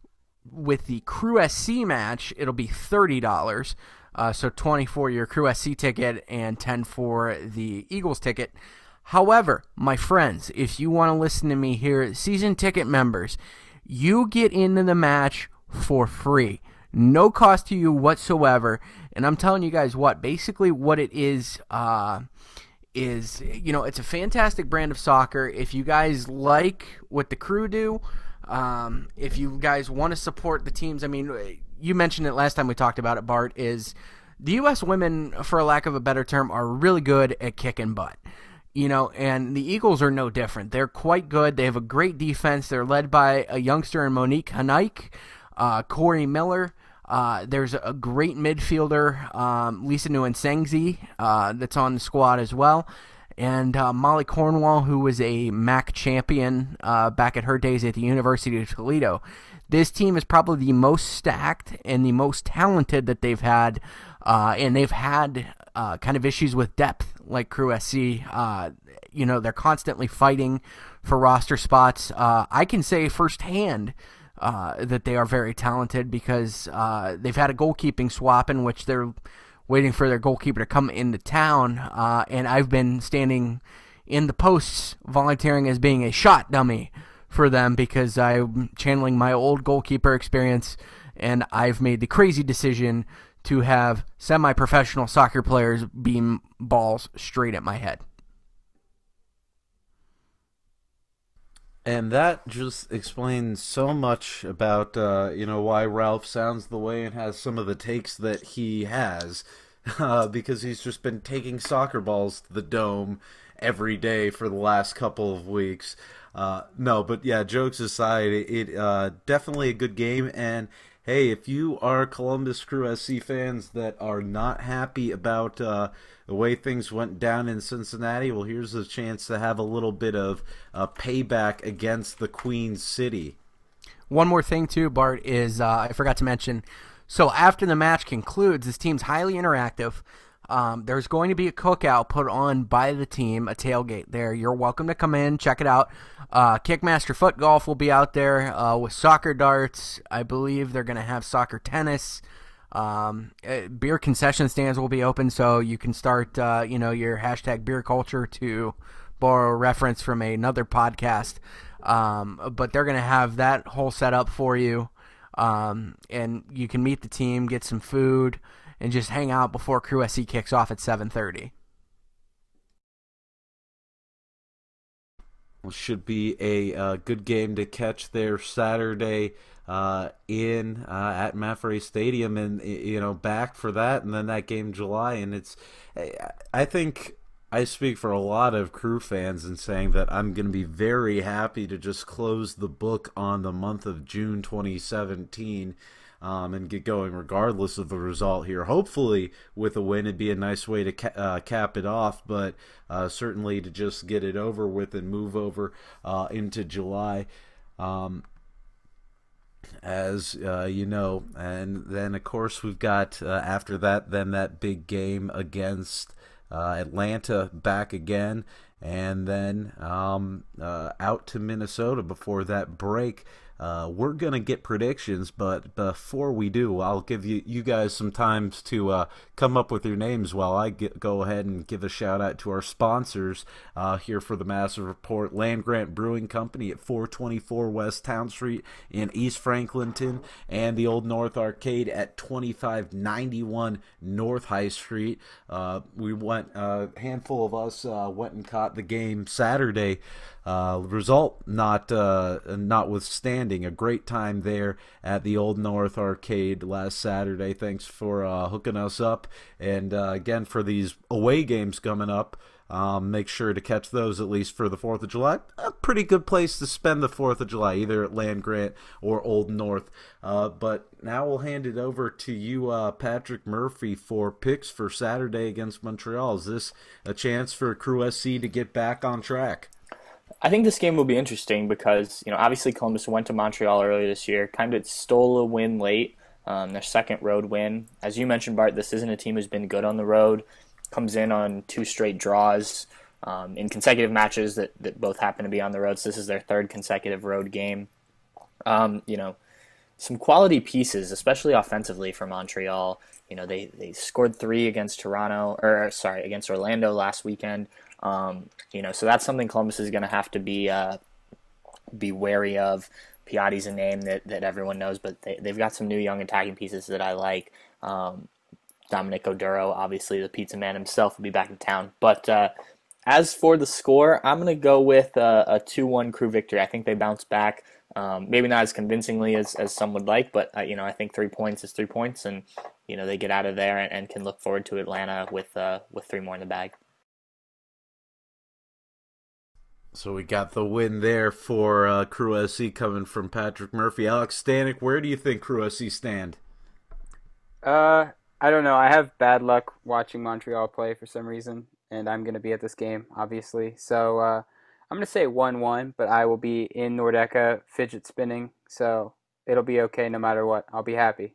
[SPEAKER 5] with the Crew S C match, it'll be thirty dollars. Uh, so twenty dollars for your Crew S C ticket and ten dollars for the Eagles ticket. However, my friends, if you want to listen to me here, season ticket members, you get into the match for free. No cost to you whatsoever. And I'm telling you guys what, basically what it is, uh, is, you know, it's a fantastic brand of soccer. If you guys like what the Crew do, um, if you guys want to support the teams, I mean, you mentioned it last time we talked about it, Bart, is the U S women, for a lack of a better term, are really good at kicking butt. You know, and the Eagles are no different. They're quite good. They have a great defense. They're led by a youngster in Monique Hanaik, uh, Corey Miller. Uh, there's a great midfielder, um, Lisa Nuensengzi, uh, that's on the squad as well. And uh, Molly Cornwall, who was a M A C champion uh, back at her days at the University of Toledo. This team is probably the most stacked and the most talented that they've had, uh, and they've had uh, kind of issues with depth like Crew S C. Uh, you know, they're constantly fighting for roster spots. Uh, I can say firsthand uh, that they are very talented because uh, they've had a goalkeeping swap in which they're waiting for their goalkeeper to come into town, uh, and I've been standing in the posts volunteering as being a shot dummy for them because I'm channeling my old goalkeeper experience, and I've made the crazy decision to have semi-professional soccer players beam balls straight at my head.
[SPEAKER 3] And that just explains so much about, uh, you know, why Ralph sounds the way and has some of the takes that he has, uh, because he's just been taking soccer balls to the dome every day for the last couple of weeks. Uh, no, but yeah, jokes aside, it uh, definitely a good game. And hey, if you are Columbus Crew S C fans that are not happy about uh, the way things went down in Cincinnati, well, here's a chance to have a little bit of uh, payback against the Queen City.
[SPEAKER 5] One more thing, too, Bart, is uh, I forgot to mention, so after the match concludes, this team's highly interactive. Um, there's going to be a cookout put on by the team, a tailgate there. You're welcome to come in, check it out. Uh, Kickmaster Foot Golf will be out there uh, with soccer darts. I believe they're going to have soccer tennis. Um, uh, beer concession stands will be open, so you can start, uh, you know, your hashtag beer culture, to borrow a reference from another podcast. Um, but they're going to have that whole setup for you, um, and you can meet the team, get some food, and just hang out before Crew S C kicks off at seven thirty.
[SPEAKER 3] should be a uh, good game to catch there Saturday uh, in uh, at Mapfre Stadium, and you know back for that, and then that game in July. And it's, I think I speak for a lot of Crew fans in saying that I'm going to be very happy to just close the book on the month of June twenty seventeen. Um, and get going regardless of the result here. Hopefully with a win, it'd be a nice way to ca- uh, cap it off, but uh, certainly to just get it over with and move over uh, into July. Um, as uh, you know, and then of course we've got uh, after that then that big game against uh, Atlanta back again, and then um, uh, out to Minnesota before that break. Uh, we're going to get predictions, but before we do, I'll give you, you guys some time to uh, come up with your names while I get, go ahead and give a shout-out to our sponsors uh, here for the Massive Report. Land Grant Brewing Company at four twenty-four West Town Street in East Franklinton, and the Old North Arcade at twenty-five ninety-one North High Street. Uh, we went, a handful of us uh, went and caught the game Saturday. Uh, result not uh, notwithstanding, a great time there at the Old North Arcade last Saturday. Thanks for uh, hooking us up. And uh, again, for these away games coming up, um, make sure to catch those at least for the fourth of July. A pretty good place to spend the fourth of July, either at Land Grant or Old North. Uh, but now we'll hand it over to you, uh, Patrick Murphy, for picks for Saturday against Montreal. Is this a chance for Crew S C to get back on track?
[SPEAKER 4] I think this game will be interesting because, you know, obviously Columbus went to Montreal earlier this year, kind of stole a win late, um, their second road win. As you mentioned, Bart, this isn't a team who's been good on the road, comes in on two straight draws um, in consecutive matches that, that both happen to be on the road, so this is their third consecutive road game. Um, you know, some quality pieces, especially offensively for Montreal. You know, they, they scored three against Toronto, or sorry, against Orlando last weekend. Um, you know, so that's something Columbus is going to have to be uh, be wary of. Piatti's a name that, that everyone knows, but they, they've got some new young attacking pieces that I like. Um, Dominic Oduro, obviously the pizza man himself, will be back in town. But uh, as for the score, I'm going to go with uh, a two one Crew victory. I think they bounce back. Um, maybe not as convincingly as, as some would like, but uh, you know, I think three points is three points, and you know they get out of there and, and can look forward to Atlanta with uh, with three more in the bag.
[SPEAKER 3] So we got the win there for uh, Crew S C coming from Patrick Murphy. Alex Stanek, where do you think Crew S C stand?
[SPEAKER 6] Uh, I don't know. I have bad luck watching Montreal play for some reason, and I'm going to be at this game, obviously. So uh, I'm going to say one one, but I will be in Nordeca fidget spinning, so it'll be okay no matter what. I'll be happy.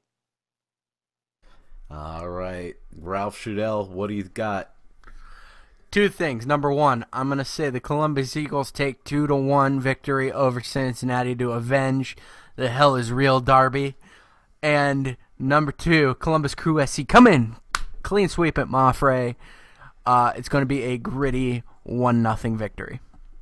[SPEAKER 3] All right. Ralph Shudell, what do you got?
[SPEAKER 5] Two things. Number one, I'm going to say the Columbus Eagles take two to one victory over Cincinnati to avenge the hell is real derby. And number two, Columbus Crew S C come in, clean sweep at Mapfre. Uh, it's going to be a gritty one nothing victory.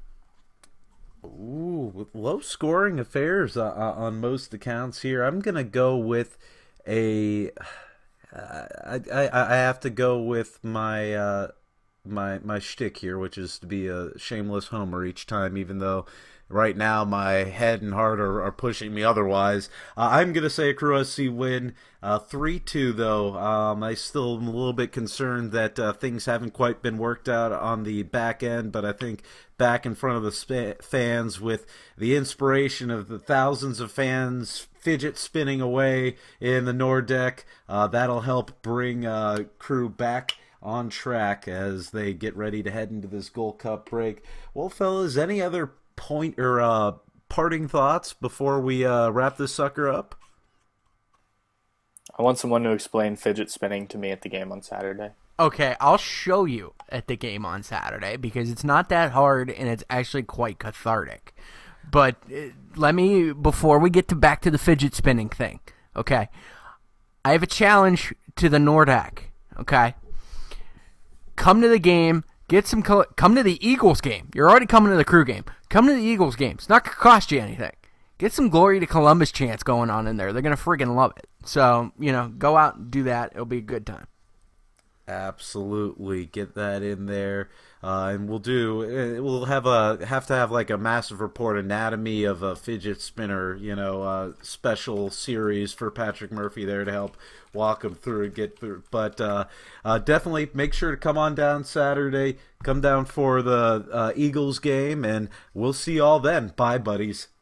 [SPEAKER 3] Ooh, with low scoring affairs uh, on most accounts here. I'm going to go with a. Uh, I, I I have to go with my. Uh, my my shtick here, which is to be a shameless homer each time, even though right now my head and heart are, are pushing me otherwise. Uh, I'm going to say a Crew S C win uh, three two, though. Um, I still am a little bit concerned that uh, things haven't quite been worked out on the back end, but I think back in front of the sp- fans with the inspiration of the thousands of fans fidget spinning away in the Nordeck, uh, that'll help bring uh, Crew back on track as they get ready to head into this Gold Cup break. Well, fellas, any other point or uh, parting thoughts before we uh, wrap this sucker up?
[SPEAKER 4] I want someone to explain fidget spinning to me at the game on Saturday.
[SPEAKER 5] Okay, I'll show you at the game on Saturday because it's not that hard and it's actually quite cathartic. But uh, let me, before we get to back to the fidget spinning thing, okay, I have a challenge to the Nordeck, okay? Come to the game, get some, co- come to the Eagles game. You're already coming to the Crew game. Come to the Eagles game. It's not going to cost you anything. Get some Glory to Columbus chants going on in there. They're going to friggin' love it. So, you know, go out and do that. It'll be a good time.
[SPEAKER 3] Absolutely, get that in there, uh, and we'll do. uh, We'll have a have to have like a massive report anatomy of a fidget spinner, you know, uh, special series for Patrick Murphy there to help walk him through and get through. But uh, uh, definitely make sure to come on down Saturday. Come down for the uh, Eagles game, and we'll see y'all then. Bye, buddies.